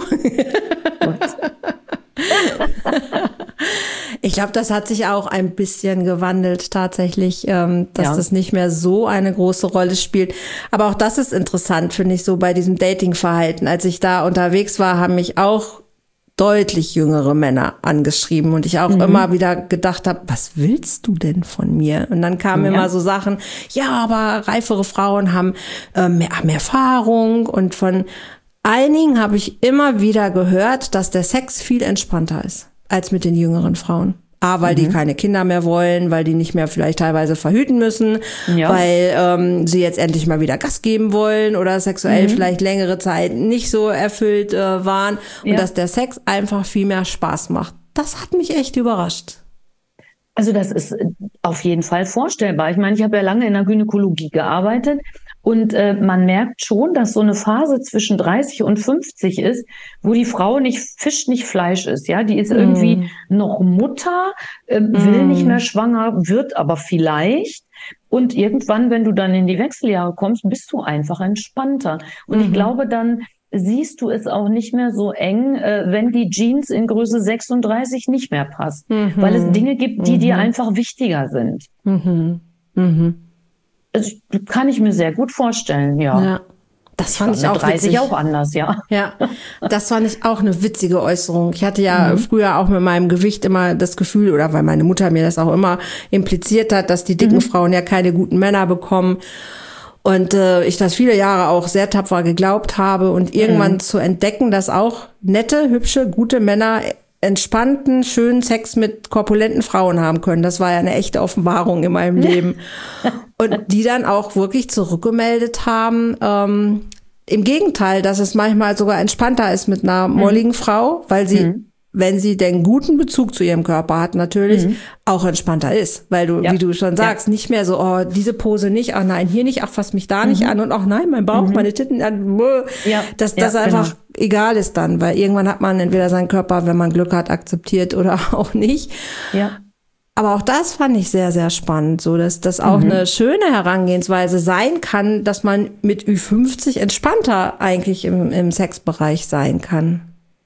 Ich glaube, das hat sich auch ein bisschen gewandelt tatsächlich, dass das nicht mehr so eine große Rolle spielt. Aber auch das ist interessant, finde ich, so bei diesem Dating-Verhalten. Als ich da unterwegs war, haben mich auch deutlich jüngere Männer angeschrieben und ich auch immer wieder gedacht habe, was willst du denn von mir? Und dann kamen immer so Sachen, ja, aber reifere Frauen haben mehr Erfahrung und von einigen habe ich immer wieder gehört, dass der Sex viel entspannter ist als mit den jüngeren Frauen. Weil die keine Kinder mehr wollen, weil die nicht mehr vielleicht teilweise verhüten müssen, weil sie jetzt endlich mal wieder Gas geben wollen oder sexuell vielleicht längere Zeit nicht so erfüllt waren und dass der Sex einfach viel mehr Spaß macht. Das hat mich echt überrascht. Also das ist auf jeden Fall vorstellbar. Ich meine, ich habe ja lange in der Gynäkologie gearbeitet und man merkt schon, dass so eine Phase zwischen 30 und 50 ist, wo die Frau nicht Fisch, nicht Fleisch ist. Ja, die ist irgendwie noch Mutter, will nicht mehr schwanger, wird aber vielleicht. Und irgendwann, wenn du dann in die Wechseljahre kommst, bist du einfach entspannter. Und ich glaube, dann siehst du es auch nicht mehr so eng, wenn die Jeans in Größe 36 nicht mehr passt. Weil es Dinge gibt, die dir einfach wichtiger sind. Also kann ich mir sehr gut vorstellen, ja. Das fand ich auch 30 witzig. auch anders, ja. Ja, das fand ich auch eine witzige Äußerung. Ich hatte ja früher auch mit meinem Gewicht immer das Gefühl, oder weil meine Mutter mir das auch immer impliziert hat, dass die dicken Frauen ja keine guten Männer bekommen. Und ich das viele Jahre auch sehr tapfer geglaubt habe und irgendwann zu entdecken, dass auch nette, hübsche, gute Männer entspannten, schönen Sex mit korpulenten Frauen haben können. Das war ja eine echte Offenbarung in meinem Leben. Und die dann auch wirklich zurückgemeldet haben, im Gegenteil, dass es manchmal sogar entspannter ist mit einer molligen Frau, weil sie, wenn sie den guten Bezug zu ihrem Körper hat, natürlich auch entspannter ist. Weil du, wie du schon sagst, nicht mehr so, oh, diese Pose nicht, ach nein, hier nicht, ach, fass mich da nicht an und ach nein, mein Bauch, meine Titten, dass das einfach egal ist dann, weil irgendwann hat man entweder seinen Körper, wenn man Glück hat, akzeptiert oder auch nicht. Ja. Aber auch das fand ich sehr, sehr spannend, so dass das auch eine schöne Herangehensweise sein kann, dass man mit Ü50 entspannter eigentlich im Sexbereich sein kann.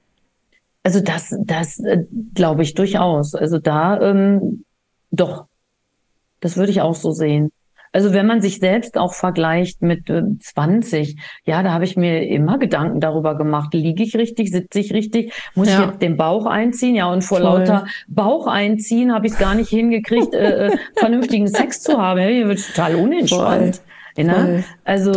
Also das glaube ich durchaus. Also da, doch, das würde ich auch so sehen. Also wenn man sich selbst auch vergleicht mit 20, ja, da habe ich mir immer Gedanken darüber gemacht, liege ich richtig, sitze ich richtig, muss ich jetzt den Bauch einziehen? Ja, und vor lauter Bauch einziehen habe ich es gar nicht hingekriegt, vernünftigen Sex zu haben. Ich bin total unentspannt. Ne? Also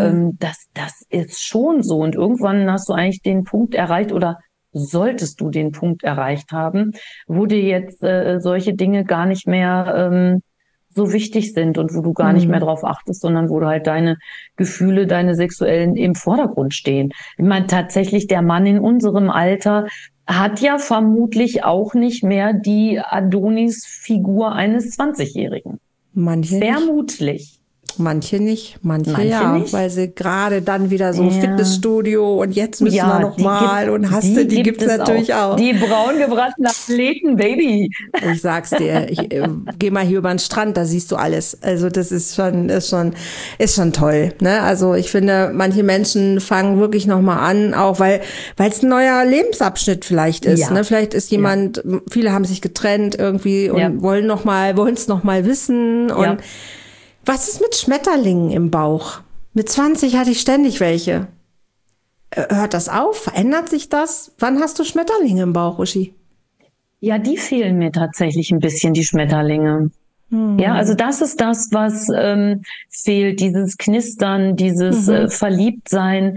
das ist schon so. Und irgendwann hast du eigentlich den Punkt erreicht oder solltest du den Punkt erreicht haben, wo dir jetzt solche Dinge gar nicht mehr so wichtig sind und wo du gar nicht mehr drauf achtest, sondern wo du halt deine Gefühle, deine sexuellen im Vordergrund stehen. Ich meine, tatsächlich der Mann in unserem Alter hat ja vermutlich auch nicht mehr die Adonis-Figur eines 20-Jährigen. Manche vermutlich. Manche nicht, manche ja, nicht. Weil sie gerade dann wieder so Fitnessstudio und jetzt müssen wir noch mal und die gibt's natürlich auch. Die braun gebrannten Athleten, Baby. Ich sag's dir, ich geh mal hier über den Strand, da siehst du alles. Also das ist schon toll, ne? Also ich finde, manche Menschen fangen wirklich noch mal an, auch weil es ein neuer Lebensabschnitt vielleicht ist, ne? Vielleicht ist jemand, viele haben sich getrennt irgendwie und wollen es noch mal wissen und was ist mit Schmetterlingen im Bauch? Mit 20 hatte ich ständig welche. Hört das auf? Verändert sich das? Wann hast du Schmetterlinge im Bauch, Uschi? Ja, die fehlen mir tatsächlich ein bisschen, die Schmetterlinge. Ja, also das ist das, was fehlt. Dieses Knistern, dieses Verliebtsein,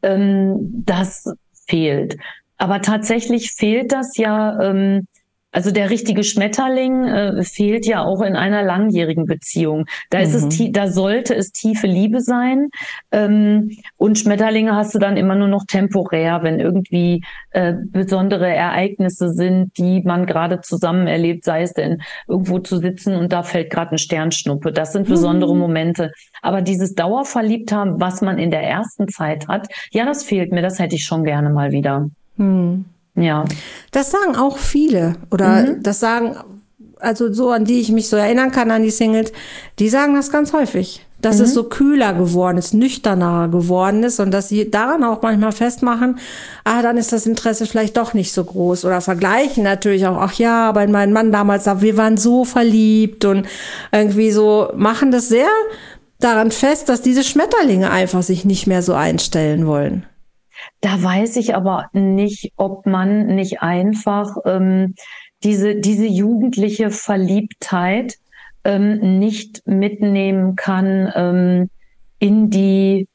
das fehlt. Aber tatsächlich fehlt das ja... Also der richtige Schmetterling fehlt ja auch in einer langjährigen Beziehung. Da ist da sollte es tiefe Liebe sein. Und Schmetterlinge hast du dann immer nur noch temporär, wenn irgendwie besondere Ereignisse sind, die man gerade zusammen erlebt, sei es denn irgendwo zu sitzen und da fällt gerade ein Sternschnuppe. Das sind besondere Momente. Aber dieses Dauerverliebthaben, was man in der ersten Zeit hat, ja, das fehlt mir. Das hätte ich schon gerne mal wieder. Ja. Das sagen auch viele oder das sagen, also so an die ich mich so erinnern kann, an die Singles, die sagen das ganz häufig, dass es so kühler geworden ist, nüchterner geworden ist und dass sie daran auch manchmal festmachen, dann ist das Interesse vielleicht doch nicht so groß oder vergleichen natürlich auch, ach ja, aber mein Mann damals, wir waren so verliebt und irgendwie so machen das sehr daran fest, dass diese Schmetterlinge einfach sich nicht mehr so einstellen wollen. Da weiß ich aber nicht, ob man nicht einfach diese jugendliche Verliebtheit nicht mitnehmen kann in die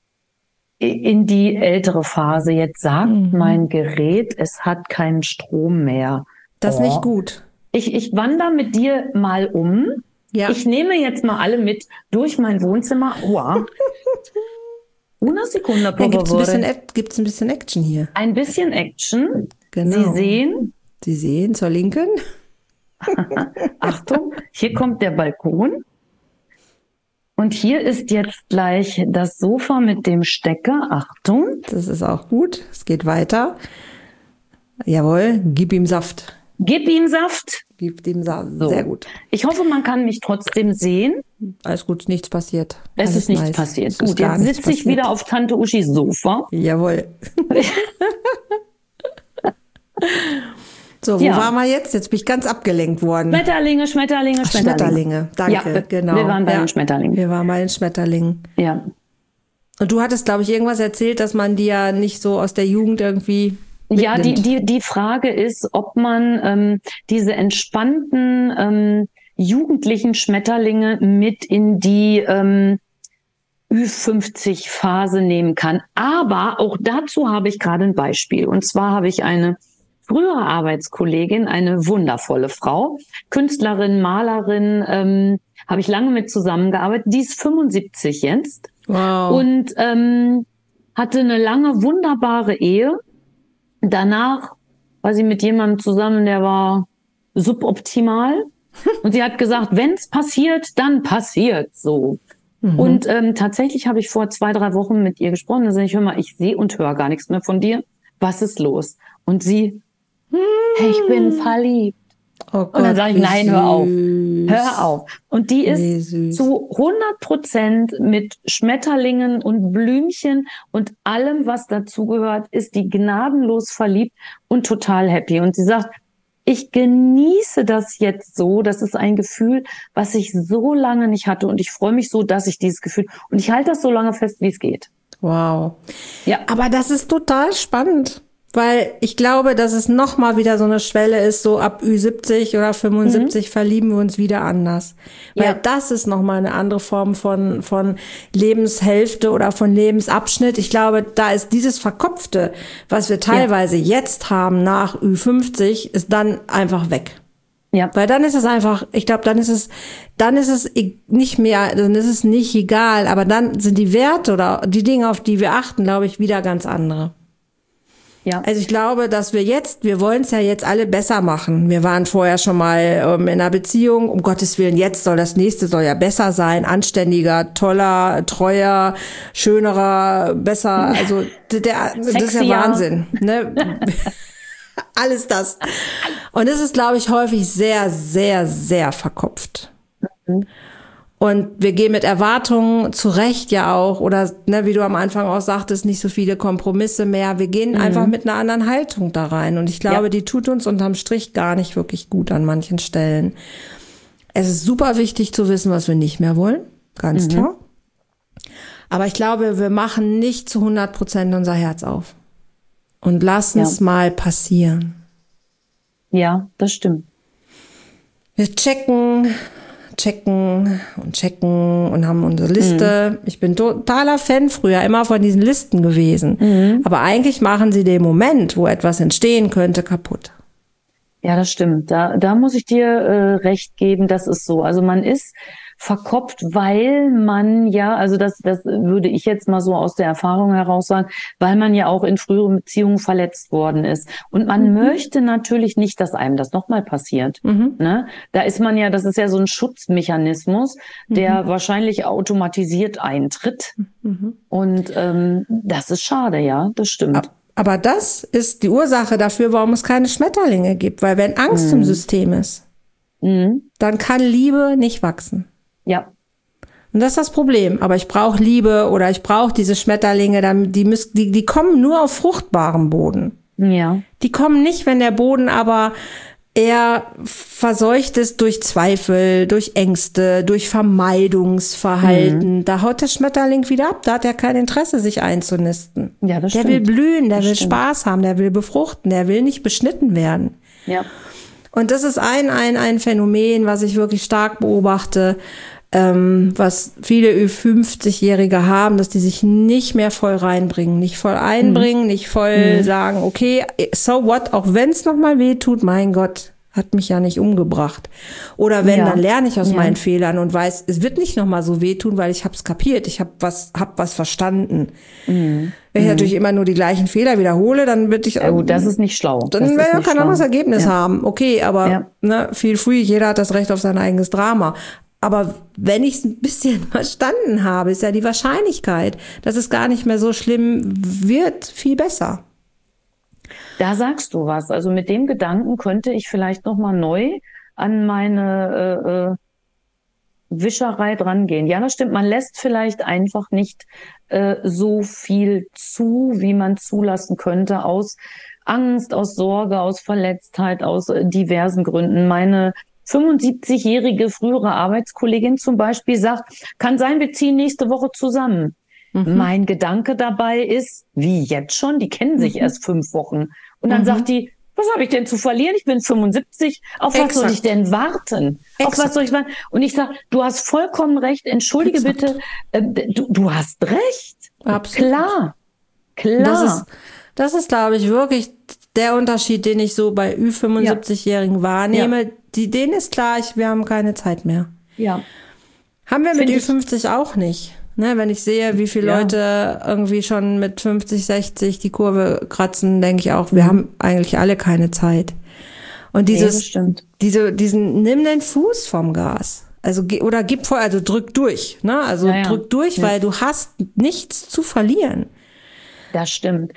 ältere Phase. Jetzt sagt mein Gerät, es hat keinen Strom mehr. Das ist nicht gut. Ich wandere mit dir mal um. Ja. Ich nehme jetzt mal alle mit durch mein Wohnzimmer. Wow. Una Sekunde, por favor. Gibt's ein bisschen Action hier. Ein bisschen Action. Genau. Sie sehen zur Linken. Achtung, hier kommt der Balkon. Und hier ist jetzt gleich das Sofa mit dem Stecker. Achtung. Das ist auch gut. Es geht weiter. Jawohl, gib ihm Saft. Gib ihm Saft. Gib ihm Saft. So. Sehr gut. Ich hoffe, man kann mich trotzdem sehen. Alles gut, nichts passiert. Es ist nichts passiert. Gut, jetzt sitze ich wieder auf Tante Uschis Sofa. Jawohl. So, wo waren wir jetzt? Jetzt bin ich ganz abgelenkt worden. Schmetterlinge. Danke, ja, genau. Wir waren bei den Schmetterlingen. Wir waren bei den Schmetterlingen. Ja. Und du hattest, glaube ich, irgendwas erzählt, dass man die ja nicht so aus der Jugend irgendwie mitnimmt. Ja, die Frage ist, ob man diese entspannten jugendlichen Schmetterlinge mit in die Ü50-Phase nehmen kann. Aber auch dazu habe ich gerade ein Beispiel. Und zwar habe ich eine frühere Arbeitskollegin, eine wundervolle Frau, Künstlerin, Malerin, habe ich lange mit zusammengearbeitet. Die ist 75 jetzt. Wow. Und hatte eine lange, wunderbare Ehe. Danach war sie mit jemandem zusammen, der war suboptimal. Und sie hat gesagt, wenn es passiert, dann passiert so. Und tatsächlich habe ich vor 2-3 Wochen mit ihr gesprochen. Da sage ich, hör mal, ich sehe und höre gar nichts mehr von dir. Was ist los? Und sie, hey, ich bin verliebt. Oh Gott, und dann sage ich, nein, hör auf. süß. Hör auf. Und die ist süß. zu 100% mit Schmetterlingen und Blümchen und allem, was dazugehört, ist die gnadenlos verliebt und total happy. Und sie sagt, ich genieße das jetzt so. Das ist ein Gefühl, was ich so lange nicht hatte. Und ich freue mich so, dass ich dieses Gefühl, und ich halte das so lange fest, wie es geht. Wow. Ja. Aber das ist total spannend. Weil ich glaube, dass es nochmal wieder so eine Schwelle ist, so ab Ü70 oder 75 verlieben wir uns wieder anders. Weil das ist nochmal eine andere Form von Lebenshälfte oder von Lebensabschnitt. Ich glaube, da ist dieses Verkopfte, was wir teilweise jetzt haben nach Ü50, ist dann einfach weg. Ja. Weil dann ist es einfach, ich glaube, dann ist es nicht mehr, dann ist es nicht egal, aber dann sind die Werte oder die Dinge, auf die wir achten, glaube ich, wieder ganz andere. Ja. Also ich glaube, dass wir wollen es ja jetzt alle besser machen. Wir waren vorher schon mal in einer Beziehung. Um Gottes Willen, das nächste soll ja besser sein. Anständiger, toller, treuer, schönerer, besser. Also das ist ja Wahnsinn. Ne? Alles das. Und es ist, glaube ich, häufig sehr, sehr, sehr verkopft. Und wir gehen mit Erwartungen zurecht ja auch, oder ne, wie du am Anfang auch sagtest, nicht so viele Kompromisse mehr. Wir gehen einfach mit einer anderen Haltung da rein. Und ich glaube, die tut uns unterm Strich gar nicht wirklich gut an manchen Stellen. Es ist super wichtig zu wissen, was wir nicht mehr wollen, ganz klar. Aber ich glaube, wir machen nicht zu 100% unser Herz auf und lassen es mal passieren. Ja, das stimmt. Wir checken und haben unsere Liste. Ich bin totaler Fan früher immer von diesen Listen gewesen. Aber eigentlich machen sie den Moment, wo etwas entstehen könnte, kaputt. Ja, das stimmt. Da muss ich dir recht geben, das ist so. Also man ist verkopft, weil man ja, also das würde ich jetzt mal so aus der Erfahrung heraus sagen, weil man ja auch in früheren Beziehungen verletzt worden ist. Und man möchte natürlich nicht, dass einem das nochmal passiert. Ne? Da ist man ja, das ist ja so ein Schutzmechanismus, der wahrscheinlich automatisiert eintritt. Und das ist schade, ja, das stimmt. Aber das ist die Ursache dafür, warum es keine Schmetterlinge gibt. Weil wenn Angst im System ist, dann kann Liebe nicht wachsen. Ja. Und das ist das Problem. Aber ich brauche Liebe oder ich brauche diese Schmetterlinge, die kommen nur auf fruchtbarem Boden. Ja. Die kommen nicht, wenn der Boden aber er verseucht ist durch Zweifel, durch Ängste, durch Vermeidungsverhalten. Da haut der Schmetterling wieder ab. Da hat er kein Interesse, sich einzunisten. Ja, das der stimmt. will blühen, der Das will stimmt. Spaß haben, der will befruchten, der will nicht beschnitten werden. Ja. Und das ist ein Phänomen, was ich wirklich stark beobachte, was viele Ü50-Jährige haben, dass die sich nicht mehr voll reinbringen, nicht voll einbringen, nicht voll sagen, okay, so what, auch wenn es nochmal weh tut, mein Gott, hat mich ja nicht umgebracht. Oder wenn, dann lerne ich aus meinen Fehlern und weiß, es wird nicht nochmal so wehtun, weil ich hab's kapiert, ich hab was verstanden. Wenn ich natürlich immer nur die gleichen Fehler wiederhole, dann wird ich... Ja, gut, das ist nicht schlau. Dann werde ich auch kein anderes Ergebnis haben. Okay, aber feel free, jeder hat das Recht auf sein eigenes Drama. Aber wenn ich es ein bisschen verstanden habe, ist ja die Wahrscheinlichkeit, dass es gar nicht mehr so schlimm wird, viel besser. Da sagst du was. Also mit dem Gedanken könnte ich vielleicht nochmal neu an meine Wischerei drangehen. Ja, das stimmt. Man lässt vielleicht einfach nicht so viel zu, wie man zulassen könnte, aus Angst, aus Sorge, aus Verletztheit, aus diversen Gründen. Meine 75-jährige frühere Arbeitskollegin zum Beispiel sagt, kann sein, wir ziehen nächste Woche zusammen. Mein Gedanke dabei ist, wie jetzt schon? Die kennen sich erst 5 Wochen. Und dann sagt die, was habe ich denn zu verlieren? Ich bin 75. Auf was soll ich denn warten? Auf was soll ich warten? Und ich sage, du hast vollkommen recht. Entschuldige bitte, du hast recht. Absolut. Klar. Das ist, glaube ich, wirklich der Unterschied, den ich so bei Ü75-Jährigen wahrnehme. Ja. Denen ist klar, wir haben keine Zeit mehr. Ja. Haben wir mit Ü50 auch nicht. Ne, wenn ich sehe, wie viele Leute irgendwie schon mit 50, 60 die Kurve kratzen, denke ich auch, wir haben eigentlich alle keine Zeit. Und diesen, nimm den Fuß vom Gas. Also, oder gib voll, also drück durch, ne? Also drück durch, weil du hast nichts zu verlieren. Das stimmt.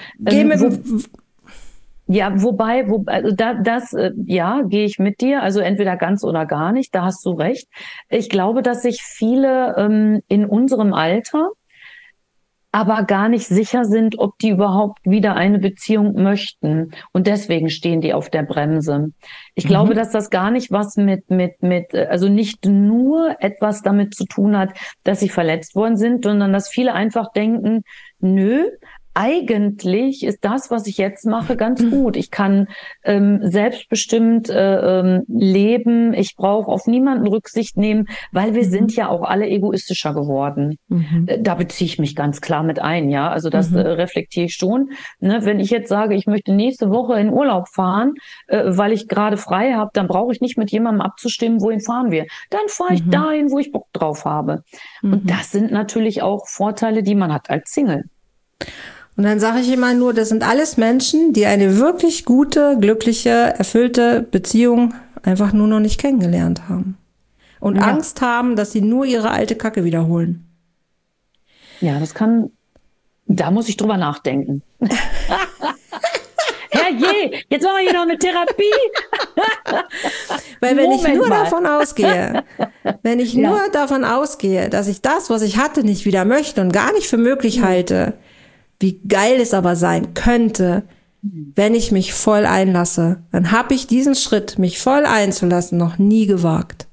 Gehe ich mit dir. Also entweder ganz oder gar nicht. Da hast du recht. Ich glaube, dass sich viele in unserem Alter aber gar nicht sicher sind, ob die überhaupt wieder eine Beziehung möchten. Und deswegen stehen die auf der Bremse. Ich glaube, dass das gar nicht was also nicht nur etwas damit zu tun hat, dass sie verletzt worden sind, sondern dass viele einfach denken, nö, eigentlich ist das, was ich jetzt mache, ganz gut. Ich kann selbstbestimmt leben. Ich brauche auf niemanden Rücksicht nehmen, weil wir sind ja auch alle egoistischer geworden. Da beziehe ich mich ganz klar mit ein, ja. Also das reflektiere ich schon. Ne? Wenn ich jetzt sage, ich möchte nächste Woche in Urlaub fahren, weil ich gerade frei habe, dann brauche ich nicht mit jemandem abzustimmen, wohin fahren wir. Dann fahre ich dahin, wo ich Bock drauf habe. Und das sind natürlich auch Vorteile, die man hat als Single. Und dann sage ich immer nur, das sind alles Menschen, die eine wirklich gute, glückliche, erfüllte Beziehung einfach nur noch nicht kennengelernt haben. Und Angst haben, dass sie nur ihre alte Kacke wiederholen. Ja, da muss ich drüber nachdenken. Herrje, jetzt machen wir hier noch eine Therapie. Weil wenn ich nur davon ausgehe, dass ich das, was ich hatte, nicht wieder möchte und gar nicht für möglich halte, wie geil es aber sein könnte, wenn ich mich voll einlasse, dann habe ich diesen Schritt, mich voll einzulassen, noch nie gewagt.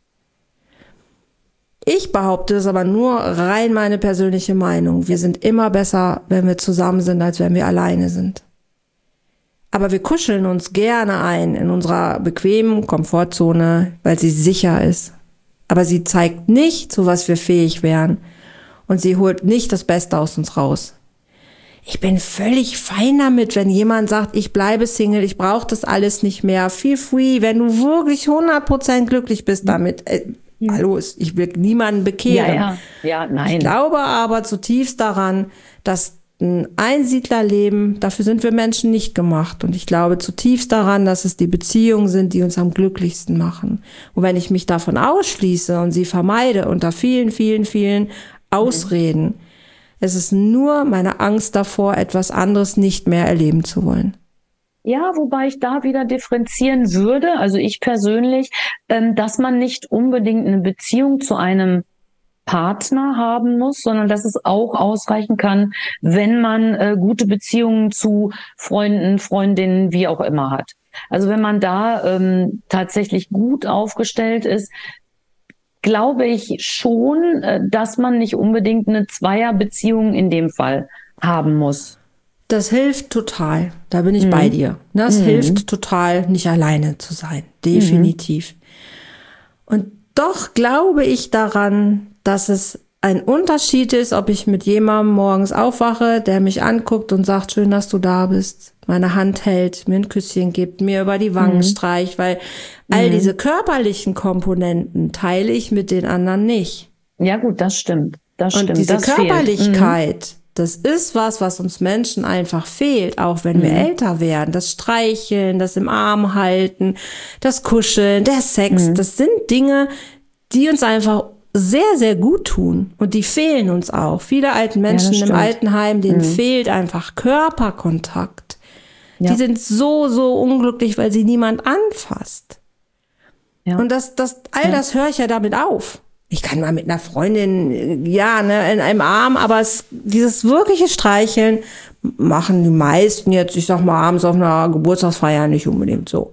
Ich behaupte es aber nur rein meine persönliche Meinung. Wir sind immer besser, wenn wir zusammen sind, als wenn wir alleine sind. Aber wir kuscheln uns gerne ein in unserer bequemen Komfortzone, weil sie sicher ist. Aber sie zeigt nicht, zu was wir fähig wären. Und sie holt nicht das Beste aus uns raus. Ich bin völlig fein damit, wenn jemand sagt, ich bleibe Single, ich brauche das alles nicht mehr. Feel free, wenn du wirklich 100% glücklich bist damit. Hallo, ich will niemanden bekehren. Ja, nein. Ich glaube aber zutiefst daran, dass ein Einsiedlerleben, dafür sind wir Menschen nicht gemacht. Und ich glaube zutiefst daran, dass es die Beziehungen sind, die uns am glücklichsten machen. Und wenn ich mich davon ausschließe und sie vermeide unter vielen, vielen, vielen Ausreden, es ist nur meine Angst davor, etwas anderes nicht mehr erleben zu wollen. Ja, wobei ich da wieder differenzieren würde, also ich persönlich, dass man nicht unbedingt eine Beziehung zu einem Partner haben muss, sondern dass es auch ausreichen kann, wenn man gute Beziehungen zu Freunden, Freundinnen, wie auch immer hat. Also wenn man da tatsächlich gut aufgestellt ist, glaube ich schon, dass man nicht unbedingt eine Zweierbeziehung in dem Fall haben muss. Das hilft total. Da bin ich bei dir. Das hilft total, nicht alleine zu sein. Definitiv. Und doch glaube ich daran, dass es ein Unterschied ist, ob ich mit jemandem morgens aufwache, der mich anguckt und sagt, schön, dass du da bist, meine Hand hält, mir ein Küsschen gibt, mir über die Wangen streicht, weil all diese körperlichen Komponenten teile ich mit den anderen nicht. Ja gut, das stimmt. Das stimmt. Und diese das Körperlichkeit, das ist was uns Menschen einfach fehlt, auch wenn wir älter werden. Das Streicheln, das im Arm halten, das Kuscheln, der Sex, das sind Dinge, die uns einfach sehr, sehr gut tun. Und die fehlen uns auch. Viele alten Menschen im Altenheim, denen fehlt einfach Körperkontakt. Ja. Die sind so unglücklich, weil sie niemand anfasst. Ja. Und all das höre ich ja damit auf. Ich kann mal mit einer Freundin, in einem Arm, aber dieses wirkliche Streicheln machen die meisten jetzt, ich sag mal, abends auf einer Geburtstagsfeier nicht unbedingt so.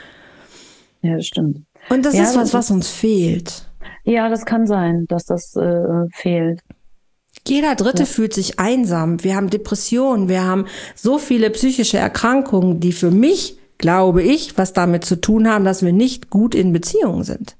Ja, das stimmt. Und das ist was uns fehlt. Ja, das kann sein, dass das fehlt. Jeder Dritte fühlt sich einsam. Wir haben Depressionen, wir haben so viele psychische Erkrankungen, die für mich, glaube ich, was damit zu tun haben, dass wir nicht gut in Beziehungen sind.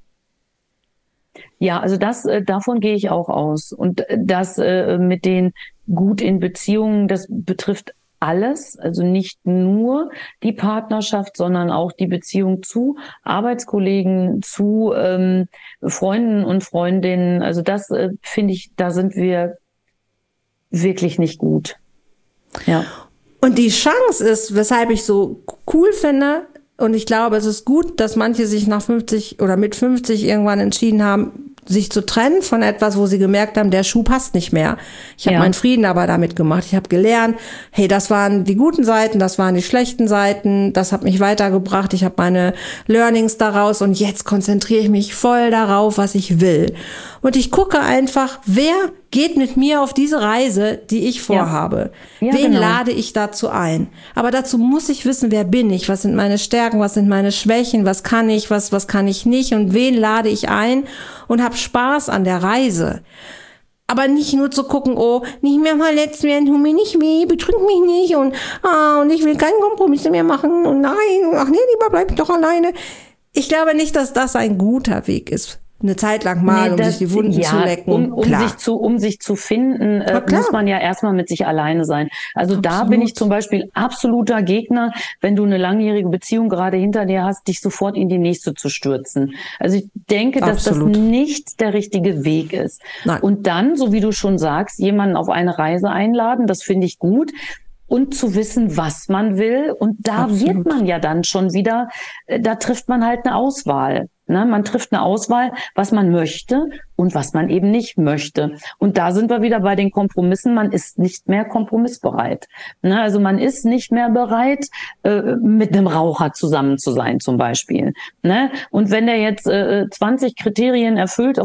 Ja, also davon gehe ich auch aus. Und das mit den gut in Beziehungen, das betrifft alles, also nicht nur die Partnerschaft, sondern auch die Beziehung zu Arbeitskollegen, zu Freunden und Freundinnen. Also das finde ich, da sind wir wirklich nicht gut. Ja. Und die Chance ist, weshalb ich so cool finde, und ich glaube, es ist gut, dass manche sich nach 50 oder mit 50 irgendwann entschieden haben, sich zu trennen von etwas, wo sie gemerkt haben, der Schuh passt nicht mehr. Ich habe meinen Frieden aber damit gemacht. Ich habe gelernt, hey, das waren die guten Seiten, das waren die schlechten Seiten, das hat mich weitergebracht, ich habe meine Learnings daraus und jetzt konzentriere ich mich voll darauf, was ich will. Und ich gucke einfach, wer geht mit mir auf diese Reise, die ich vorhabe. Ja, wen lade ich dazu ein? Aber dazu muss ich wissen, wer bin ich? Was sind meine Stärken? Was sind meine Schwächen? Was kann ich? Was kann ich nicht? Und wen lade ich ein? Und habe Spaß an der Reise. Aber nicht nur zu gucken, oh, nicht mehr verletzt werden, tu mir nicht weh, betrüg mich nicht und ich will keinen Kompromiss mehr machen und nein, ach nee, lieber bleib ich doch alleine. Ich glaube nicht, dass das ein guter Weg ist. Eine Zeit lang mal, um sich die Wunden zu lecken. Um sich zu finden, muss man ja erstmal mit sich alleine sein. Also da bin ich zum Beispiel absoluter Gegner, wenn du eine langjährige Beziehung gerade hinter dir hast, dich sofort in die nächste zu stürzen. Also ich denke, dass das nicht der richtige Weg ist. Nein. Und dann, so wie du schon sagst, jemanden auf eine Reise einladen, das finde ich gut. Und zu wissen, was man will. Und da wird man ja dann schon wieder, da trifft man halt eine Auswahl. Ne? Man trifft eine Auswahl, was man möchte und was man eben nicht möchte. Und da sind wir wieder bei den Kompromissen. Man ist nicht mehr kompromissbereit. Ne? Also man ist nicht mehr bereit, mit einem Raucher zusammen zu sein zum Beispiel. Ne? Und wenn der jetzt 20 Kriterien erfüllt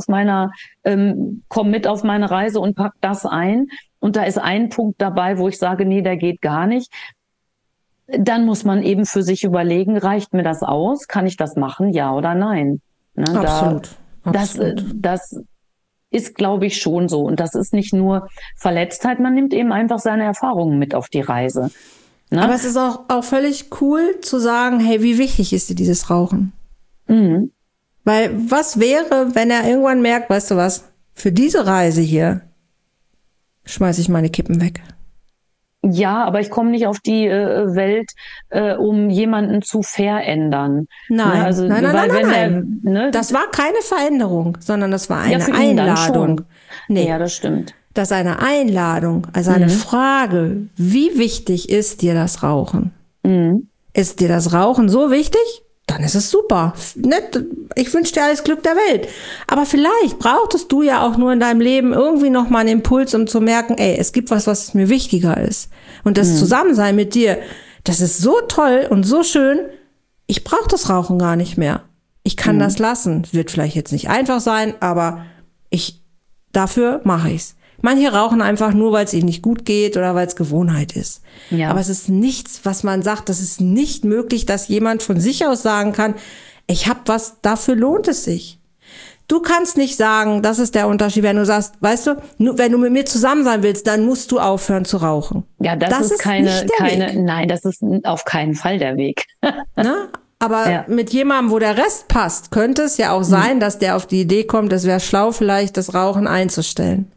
komm mit auf meine Reise und pack das ein, und da ist ein Punkt dabei, wo ich sage, nee, der geht gar nicht, dann muss man eben für sich überlegen, reicht mir das aus? Kann ich das machen? Ja oder nein? Ne, absolut. Das ist, glaube ich, schon so. Und das ist nicht nur Verletztheit, man nimmt eben einfach seine Erfahrungen mit auf die Reise. Ne? Aber es ist auch völlig cool zu sagen, hey, wie wichtig ist dir dieses Rauchen? Mhm. Weil was wäre, wenn er irgendwann merkt, weißt du was, für diese Reise hier schmeiße ich meine Kippen weg. Ja, aber ich komme nicht auf die Welt, um jemanden zu verändern. Nein, ne? Also, nein. Das war keine Veränderung, sondern das war eine Einladung. Nee, ja, das stimmt. Das ist eine Einladung, also eine Frage. Wie wichtig ist dir das Rauchen? Mhm. Ist dir das Rauchen so wichtig? Dann ist es super. Ich wünsche dir alles Glück der Welt. Aber vielleicht brauchtest du ja auch nur in deinem Leben irgendwie noch mal einen Impuls, um zu merken, ey, es gibt was mir wichtiger ist. Und das Zusammensein mit dir, das ist so toll und so schön. Ich brauche das Rauchen gar nicht mehr. Ich kann das lassen. Wird vielleicht jetzt nicht einfach sein, aber dafür mache ich's. Manche rauchen einfach nur, weil es ihnen nicht gut geht oder weil es Gewohnheit ist. Ja. Aber es ist nichts, was man sagt, das ist nicht möglich, dass jemand von sich aus sagen kann, ich habe was, dafür lohnt es sich. Du kannst nicht sagen, das ist der Unterschied, wenn du sagst, weißt du, wenn du mit mir zusammen sein willst, dann musst du aufhören zu rauchen. Ja, das ist keine, nein, das ist auf keinen Fall der Weg. Ne? Aber mit jemandem, wo der Rest passt, könnte es ja auch sein, dass der auf die Idee kommt, es wäre schlau, vielleicht das Rauchen einzustellen.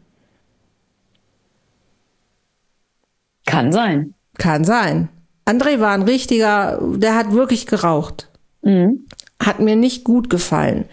Kann sein. Kann sein. André war ein richtiger, der hat wirklich geraucht. Hat mir nicht gut gefallen.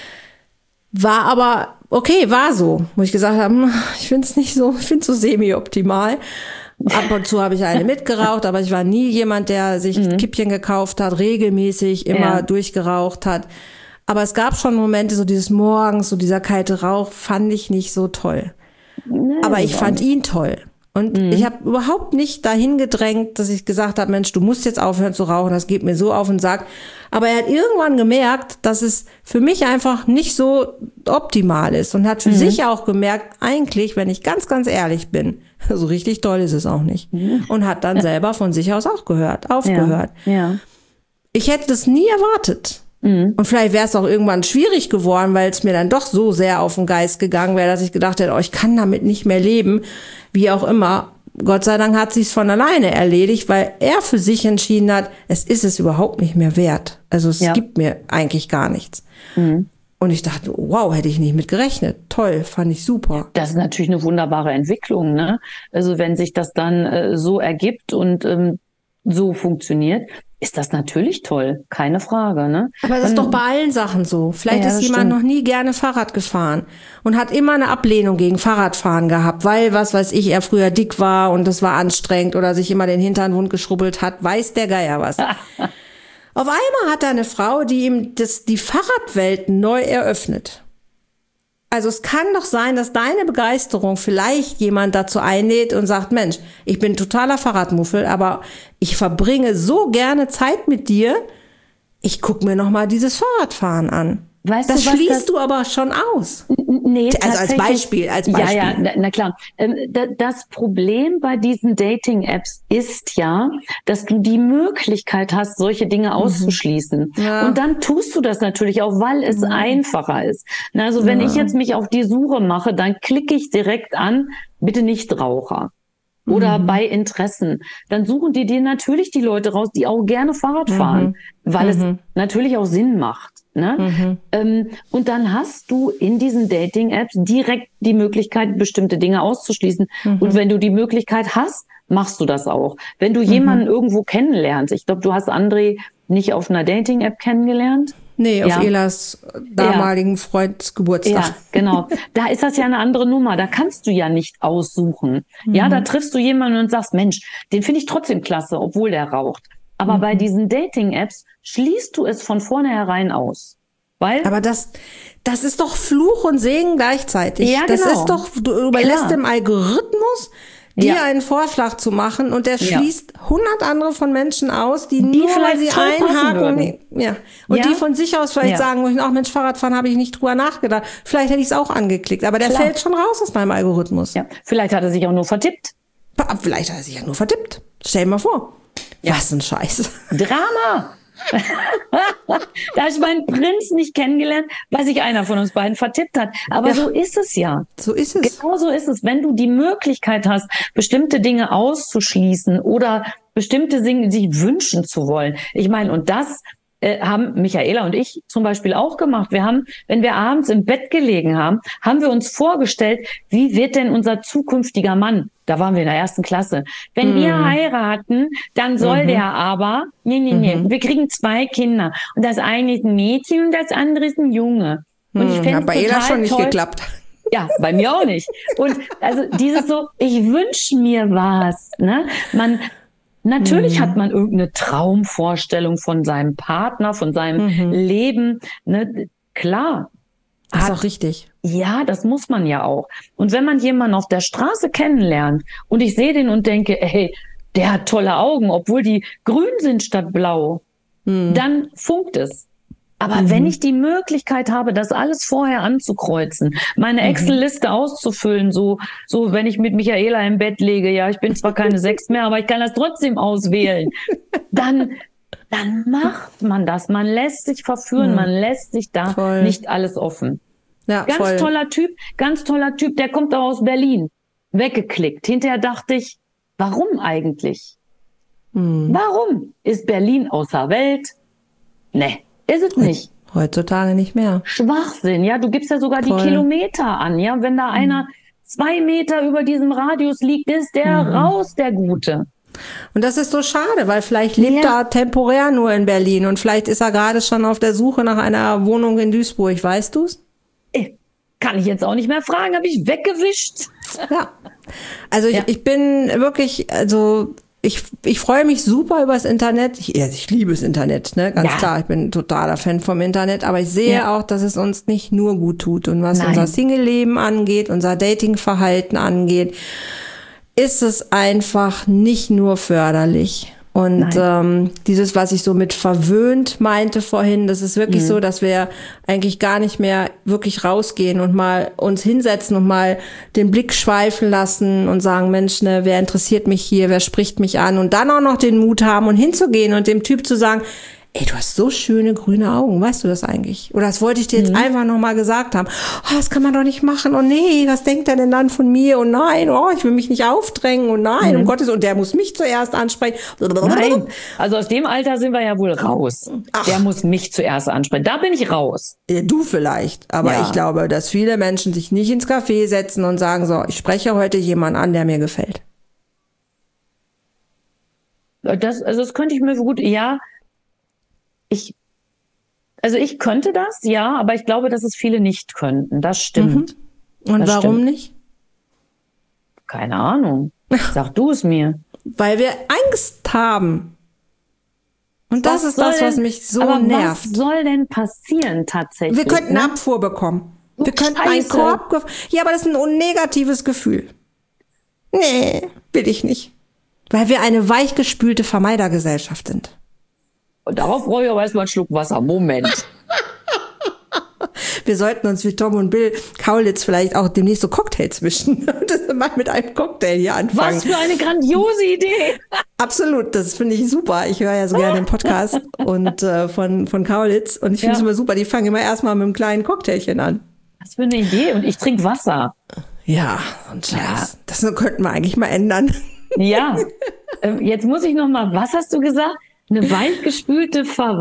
War aber, okay, war so. Wo ich gesagt habe, ich finde es nicht so, ich finde es so semi-optimal. Ab und zu habe ich eine mitgeraucht, aber ich war nie jemand, der sich Kippchen gekauft hat, regelmäßig immer durchgeraucht hat. Aber es gab schon Momente, so dieses Morgens, so dieser kalte Rauch, fand ich nicht so toll. Nee, aber ich fand ihn toll. Und ich habe überhaupt nicht dahin gedrängt, dass ich gesagt habe, Mensch, du musst jetzt aufhören zu rauchen, das geht mir so auf den Sack. Aber er hat irgendwann gemerkt, dass es für mich einfach nicht so optimal ist und hat für sich auch gemerkt, eigentlich, wenn ich ganz, ganz ehrlich bin, so richtig toll ist es auch nicht. Und hat dann selber von sich aus auch aufgehört. Ja. Ich hätte das nie erwartet. Und vielleicht wäre es auch irgendwann schwierig geworden, weil es mir dann doch so sehr auf den Geist gegangen wäre, dass ich gedacht hätte, ich kann damit nicht mehr leben, wie auch immer. Gott sei Dank hat sich's von alleine erledigt, weil er für sich entschieden hat, es ist es überhaupt nicht mehr wert. Also es gibt mir eigentlich gar nichts. Und ich dachte, wow, hätte ich nicht mit gerechnet. Toll, fand ich super. Das ist natürlich eine wunderbare Entwicklung, ne? Also wenn sich das dann so ergibt und so funktioniert, ist das natürlich toll, keine Frage, ne? Aber das ist doch bei allen Sachen so. Vielleicht ist jemand noch nie gerne Fahrrad gefahren und hat immer eine Ablehnung gegen Fahrradfahren gehabt, weil, was weiß ich, er früher dick war und das war anstrengend oder sich immer den Hintern wund geschrubbelt hat, weiß der Geier was. Auf einmal hat er eine Frau, die ihm die Fahrradwelt neu eröffnet. Also es kann doch sein, dass deine Begeisterung vielleicht jemand dazu einlädt und sagt, Mensch, ich bin totaler Fahrradmuffel, aber ich verbringe so gerne Zeit mit dir, ich guck mir noch mal dieses Fahrradfahren an. Weißt das du, was schließt du aber schon aus. Nee, also als Beispiel. Ja, na klar. Das Problem bei diesen Dating-Apps ist ja, dass du die Möglichkeit hast, solche Dinge auszuschließen. Ja. Und dann tust du das natürlich auch, weil es einfacher ist. Also wenn ich jetzt mich auf die Suche mache, dann klicke ich direkt an, bitte Nichtraucher. Oder bei Interessen. Dann suchen die dir natürlich die Leute raus, die auch gerne Fahrrad fahren, weil es natürlich auch Sinn macht. Ne? Und dann hast du in diesen Dating-Apps direkt die Möglichkeit, bestimmte Dinge auszuschließen. Und wenn du die Möglichkeit hast, machst du das auch. Wenn du jemanden irgendwo kennenlernst, ich glaube, du hast André nicht auf einer Dating-App kennengelernt. Nee, auf Elas damaligen Freunds Geburtstag. Ja, genau. Da ist das ja eine andere Nummer. Da kannst du ja nicht aussuchen. Ja, da triffst du jemanden und sagst, Mensch, den finde ich trotzdem klasse, obwohl der raucht. Aber bei diesen Dating-Apps schließt du es von vornherein aus. Aber das ist doch Fluch und Segen gleichzeitig. Ja, genau. Das ist doch, du überlässt dem Algorithmus, dir einen Vorschlag zu machen und der schließt 100 andere von Menschen aus, die nur, weil sie einhaken, und die von sich aus vielleicht sagen, Mensch, Fahrradfahren habe ich nicht drüber nachgedacht. Vielleicht hätte ich es auch angeklickt, aber der fällt schon raus aus meinem Algorithmus. Ja. Vielleicht hat er sich auch nur vertippt. Vielleicht hat er sich ja nur vertippt. Stell dir mal vor. Was ein Scheiß. Drama! Da habe ich meinen Prinz nicht kennengelernt, weil sich einer von uns beiden vertippt hat. Aber so ist es ja. So ist es. Genau so ist es. Wenn du die Möglichkeit hast, bestimmte Dinge auszuschließen oder bestimmte Dinge sich wünschen zu wollen. Ich meine, und das haben Michaela und ich zum Beispiel auch gemacht. Wir haben, wenn wir abends im Bett gelegen haben, haben wir uns vorgestellt, wie wird denn unser zukünftiger Mann? Da waren wir in der 1. Klasse. Wenn wir heiraten, dann soll der aber, wir kriegen 2 Kinder. Und das eine ist ein Mädchen und das andere ist ein Junge. Und ich fände es bei Ela schon nicht geklappt. Ja, bei mir auch nicht. Und also dieses so, ich wünsche mir was. Ne? Natürlich hat man irgendeine Traumvorstellung von seinem Partner, von seinem Leben. Ne? Klar. Das ist auch richtig. Ja, das muss man ja auch. Und wenn man jemanden auf der Straße kennenlernt und ich sehe den und denke, ey, der hat tolle Augen, obwohl die grün sind statt blau, dann funkt es. Aber wenn ich die Möglichkeit habe, das alles vorher anzukreuzen, meine Excel-Liste auszufüllen, so wenn ich mit Michaela im Bett lege, ja, ich bin zwar keine 6 mehr, aber ich kann das trotzdem auswählen, dann macht man das. Man lässt sich verführen, man lässt sich da nicht alles offen. Ja, ganz toller Typ, der kommt auch aus Berlin. Weggeklickt. Hinterher dachte ich, warum eigentlich? Warum? Ist Berlin außer Welt? Nee, ist es nicht. Heutzutage nicht mehr. Schwachsinn, ja, du gibst ja sogar die Kilometer an, ja. Wenn da einer 2 Meter über diesem Radius liegt, ist der raus, der Gute. Und das ist so schade, weil vielleicht lebt er temporär nur in Berlin und vielleicht ist er gerade schon auf der Suche nach einer Wohnung in Duisburg, weißt du's? Kann ich jetzt auch nicht mehr fragen, habe ich weggewischt. Ja, also ich bin wirklich, also ich freue mich super über das Internet. Ich liebe das Internet, ne? Ganz klar, ich bin totaler Fan vom Internet, aber ich sehe auch, dass es uns nicht nur gut tut. Und was unser Single-Leben angeht, unser Dating-Verhalten angeht, ist es einfach nicht nur förderlich. Und dieses, was ich so mit verwöhnt meinte vorhin, das ist wirklich so, dass wir eigentlich gar nicht mehr wirklich rausgehen und mal uns hinsetzen und mal den Blick schweifen lassen und sagen, Mensch, ne, wer interessiert mich hier, wer spricht mich an? Und dann auch noch den Mut haben und hinzugehen und dem Typ zu sagen, ey, du hast so schöne grüne Augen, weißt du das eigentlich? Oder das wollte ich dir jetzt einfach noch mal gesagt haben. Oh, das kann man doch nicht machen. Oh nee, was denkt er denn dann von mir? Oh nein, oh, ich will mich nicht aufdrängen. Oh nein, um Gottes, und der muss mich zuerst ansprechen. Nein, also aus dem Alter sind wir ja wohl raus. Der muss mich zuerst ansprechen. Da bin ich raus. Du vielleicht, aber ich glaube, dass viele Menschen sich nicht ins Café setzen und sagen, so, ich spreche heute jemanden an, der mir gefällt. Das könnte ich mir gut, ich könnte das, aber ich glaube, dass es viele nicht könnten. Das stimmt. Und das warum stimmt. nicht? Keine Ahnung. Sag du es mir. Weil wir Angst haben. Und das ist das, was mich so nervt. Was soll denn passieren tatsächlich? Wir könnten eine Abfuhr bekommen. Wir könnten einen Korb. Ja, aber das ist ein negatives Gefühl. Nee, will ich nicht. Weil wir eine weichgespülte Vermeidergesellschaft sind. Und darauf brauche ich aber erstmal einen Schluck Wasser. Moment. Wir sollten uns wie Tom und Bill Kaulitz vielleicht auch demnächst so Cocktails mischen. Das mal mit einem Cocktail hier anfangen. Was für eine grandiose Idee. Absolut, das finde ich super. Ich höre ja so gerne den Podcast und von Kaulitz. Und ich finde es immer super. Die fangen immer erstmal mit einem kleinen Cocktailchen an. Was für eine Idee. Und ich trinke Wasser. Ja, und Scheiß. Das könnten wir eigentlich mal ändern. Ja. Jetzt muss ich noch mal, was hast du gesagt? Eine weichgespülte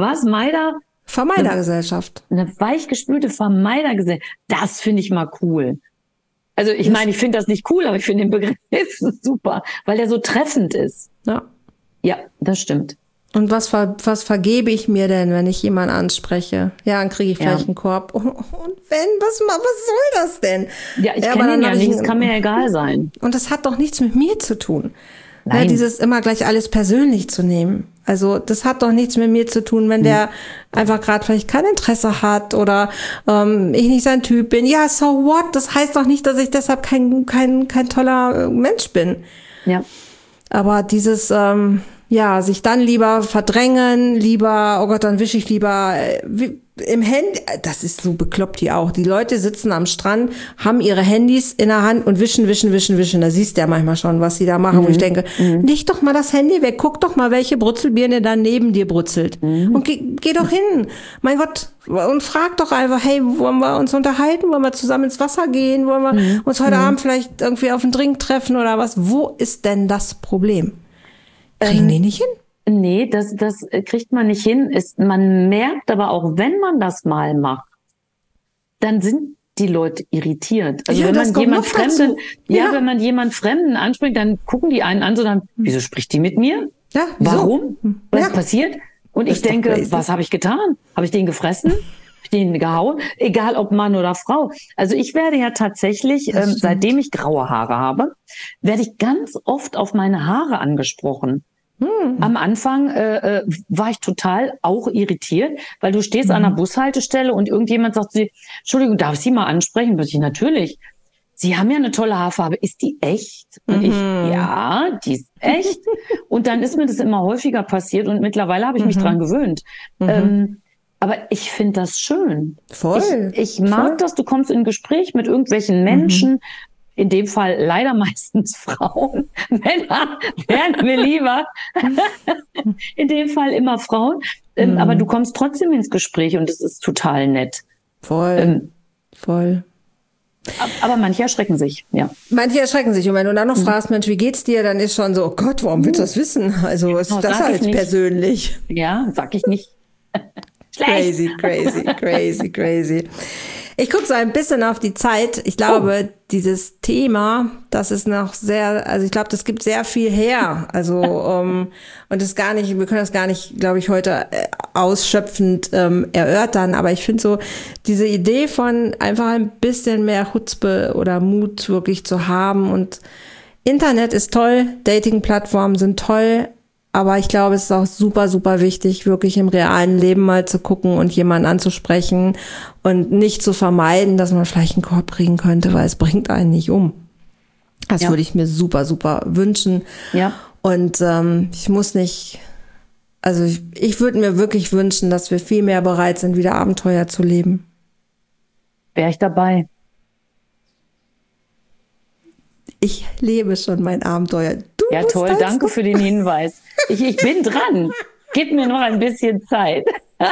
Vermeidergesellschaft. Eine weichgespülte Vermeidergesellschaft. Das finde ich mal cool. Also ich meine, ich finde das nicht cool, aber ich finde den Begriff super, weil der so treffend ist. Ja. Ja, das stimmt. Und was vergebe ich mir denn, wenn ich jemanden anspreche? Ja, dann kriege ich vielleicht einen Korb. Und was soll das denn? Ja, ich kenne ihn ja nicht, es kann mir egal sein. Und das hat doch nichts mit mir zu tun. Nein. Ja, dieses immer gleich alles persönlich zu nehmen. Also das hat doch nichts mit mir zu tun, wenn der einfach gerade vielleicht kein Interesse hat oder ich nicht sein Typ bin. Ja, so what? Das heißt doch nicht, dass ich deshalb kein toller Mensch bin. Ja. Aber dieses sich dann lieber verdrängen, lieber, oh Gott, dann wische ich lieber im Handy, das ist so bekloppt hier auch. Die Leute sitzen am Strand, haben ihre Handys in der Hand und wischen. Da siehst du ja manchmal schon, was sie da machen, wo ich denke, leg doch mal das Handy weg, guck doch mal, welche Brutzelbirne da neben dir brutzelt. Und geh doch hin. Mein Gott, und frag doch einfach, hey, wollen wir uns unterhalten? Wollen wir zusammen ins Wasser gehen? Wollen wir uns heute Abend vielleicht irgendwie auf einen Drink treffen oder was? Wo ist denn das Problem? Kriegen die nicht hin? Nee, das kriegt man nicht hin. Man merkt aber auch, wenn man das mal macht, dann sind die Leute irritiert. Also wenn man jemand Fremden anspricht, dann gucken die einen an, so dann, wieso spricht die mit mir? Ja, wieso? Warum? Was passiert? Und ich denke, was habe ich getan? Habe ich den gefressen? Habe ich den gehauen? Egal ob Mann oder Frau. Also ich werde ja tatsächlich, seitdem ich graue Haare habe, werde ich ganz oft auf meine Haare angesprochen. Am Anfang war ich total auch irritiert, weil du stehst an einer Bushaltestelle und irgendjemand sagt zu dir, Entschuldigung, darf ich Sie mal ansprechen? Ich, natürlich. Sie haben ja eine tolle Haarfarbe. Ist die echt? Und ich, ja, die ist echt. Und dann ist mir das immer häufiger passiert und mittlerweile habe ich mich dran gewöhnt. Aber ich finde das schön. Voll. Ich mag das, du kommst in ein Gespräch mit irgendwelchen Menschen, in dem Fall leider meistens Frauen. Männer wären mir lieber. In dem Fall immer Frauen. Aber du kommst trotzdem ins Gespräch und es ist total nett. Voll. Voll. Aber manche erschrecken sich, ja. Manche erschrecken sich. Und wenn du dann noch fragst, Mensch, wie geht's dir? Dann ist schon so, oh Gott, warum willst du das wissen? Also ist das halt persönlich. Ja, sag ich nicht. Crazy, crazy, crazy, crazy. Ich gucke so ein bisschen auf die Zeit. Ich glaube, dieses Thema, das ist noch sehr, also ich glaube, das gibt sehr viel her. Also, und das gar nicht, wir können das gar nicht, glaube ich, heute ausschöpfend erörtern. Aber ich finde so, diese Idee von einfach ein bisschen mehr Chutzpe oder Mut wirklich zu haben. Und Internet ist toll, Dating-Plattformen sind toll. Aber ich glaube, es ist auch super, super wichtig, wirklich im realen Leben mal zu gucken und jemanden anzusprechen und nicht zu vermeiden, dass man vielleicht einen Korb kriegen könnte, weil es bringt einen nicht um. Das würde ich mir super, super wünschen. Ja. Und ich muss nicht, also ich würde mir wirklich wünschen, dass wir viel mehr bereit sind, wieder Abenteuer zu leben. Wäre ich dabei. Ich lebe schon mein Abenteuer. Du ja, toll, danke für den Hinweis. Ich bin dran. Gib mir noch ein bisschen Zeit.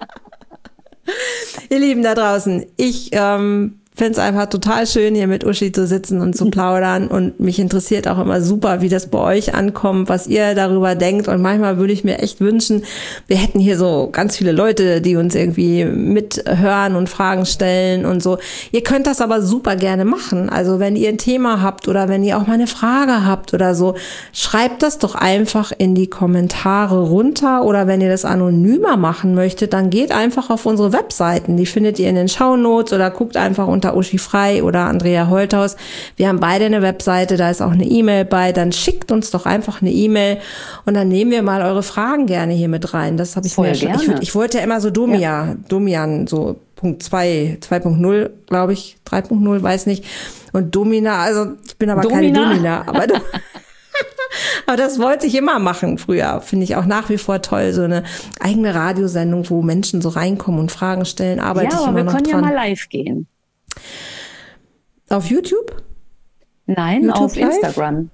Ihr Lieben da draußen, ich finde es einfach total schön, hier mit Uschi zu sitzen und zu plaudern. Und mich interessiert auch immer super, wie das bei euch ankommt, was ihr darüber denkt. Und manchmal würde ich mir echt wünschen, wir hätten hier so ganz viele Leute, die uns irgendwie mithören und Fragen stellen und so. Ihr könnt das aber super gerne machen. Also wenn ihr ein Thema habt oder wenn ihr auch mal eine Frage habt oder so, schreibt das doch einfach in die Kommentare runter. Oder wenn ihr das anonymer machen möchtet, dann geht einfach auf unsere Webseiten. Die findet ihr in den Shownotes oder guckt einfach unter Uschi Frei oder Andrea Holthaus. Wir haben beide eine Webseite, da ist auch eine E-Mail bei. Dann schickt uns doch einfach eine E-Mail und dann nehmen wir mal eure Fragen gerne hier mit rein. Das habe ich mir schon. Ich wollte ja immer so Domian, so Punkt 2, 2.0, glaube ich, 3.0, weiß nicht. Und Domina, also ich bin aber keine Domina, aber aber das wollte ich immer machen früher. Finde ich auch nach wie vor toll. So eine eigene Radiosendung, wo Menschen so reinkommen und Fragen stellen, arbeite ich immer noch dran. Ja, wir können ja mal live gehen. Auf YouTube? Nein, YouTube auf live? Instagram.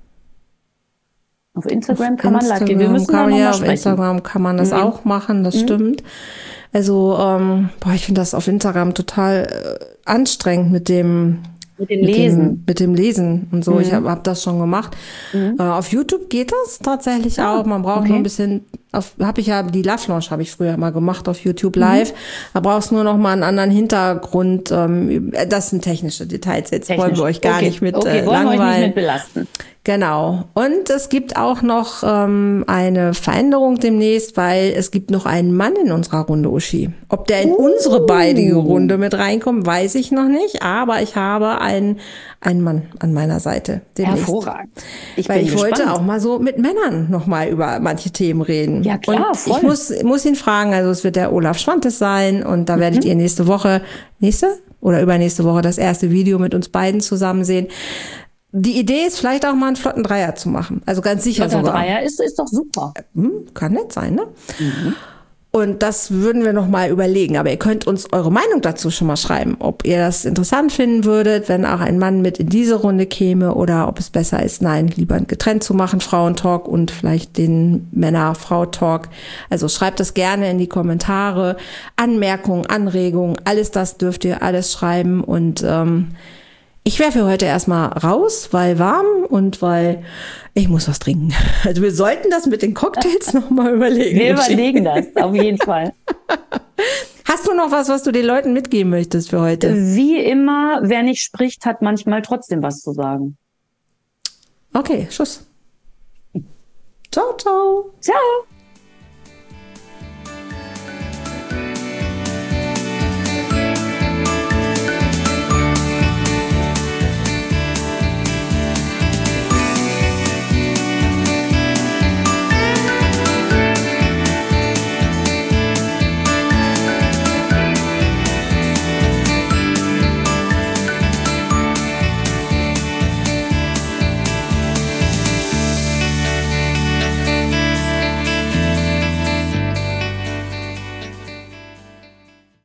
Auf Instagram kann man live gehen. Wir müssen da nochmal sprechen. Auf Instagram kann man das auch machen, das stimmt. Also, ich finde das auf Instagram total anstrengend mit dem Lesen. Mit dem Lesen und so. Ich habe das schon gemacht. Auf YouTube geht das tatsächlich auch. Man braucht nur ein bisschen, die Love Lounge habe ich früher mal gemacht auf YouTube live. Da brauchst du nur noch mal einen anderen Hintergrund. Das sind technische Details. Jetzt wollen wir euch gar nicht mit langweilen. Wollen wir euch nicht mit belasten. Genau. Und es gibt auch noch eine Veränderung demnächst, weil es gibt noch einen Mann in unserer Runde, Uschi. Ob der in unsere beidige Runde mit reinkommt, weiß ich noch nicht. Aber ich habe einen Mann an meiner Seite demnächst. Hervorragend. Ich wollte auch mal so mit Männern noch mal über manche Themen reden. Ja, klar, und voll. Ich muss ihn fragen, also es wird der Olaf Schwantes sein und da werdet ihr nächste oder übernächste Woche das erste Video mit uns beiden zusammen sehen. Die Idee ist vielleicht auch mal einen flotten Dreier zu machen. Also ganz sicher sogar. Dreier ist doch super. Kann nett sein, ne? Und das würden wir noch mal überlegen. Aber ihr könnt uns eure Meinung dazu schon mal schreiben. Ob ihr das interessant finden würdet, wenn auch ein Mann mit in diese Runde käme oder ob es besser ist, lieber getrennt zu machen, Frauentalk und vielleicht den Männer-Frau-Talk. Also schreibt das gerne in die Kommentare. Anmerkungen, Anregungen, alles das dürft ihr alles schreiben und ich wäre für heute erstmal raus, weil warm und weil ich muss was trinken. Also wir sollten das mit den Cocktails nochmal überlegen. Wir überlegen das, auf jeden Fall. Hast du noch was du den Leuten mitgeben möchtest für heute? Wie immer, wer nicht spricht, hat manchmal trotzdem was zu sagen. Okay, Tschüss. Ciao, ciao. Ciao.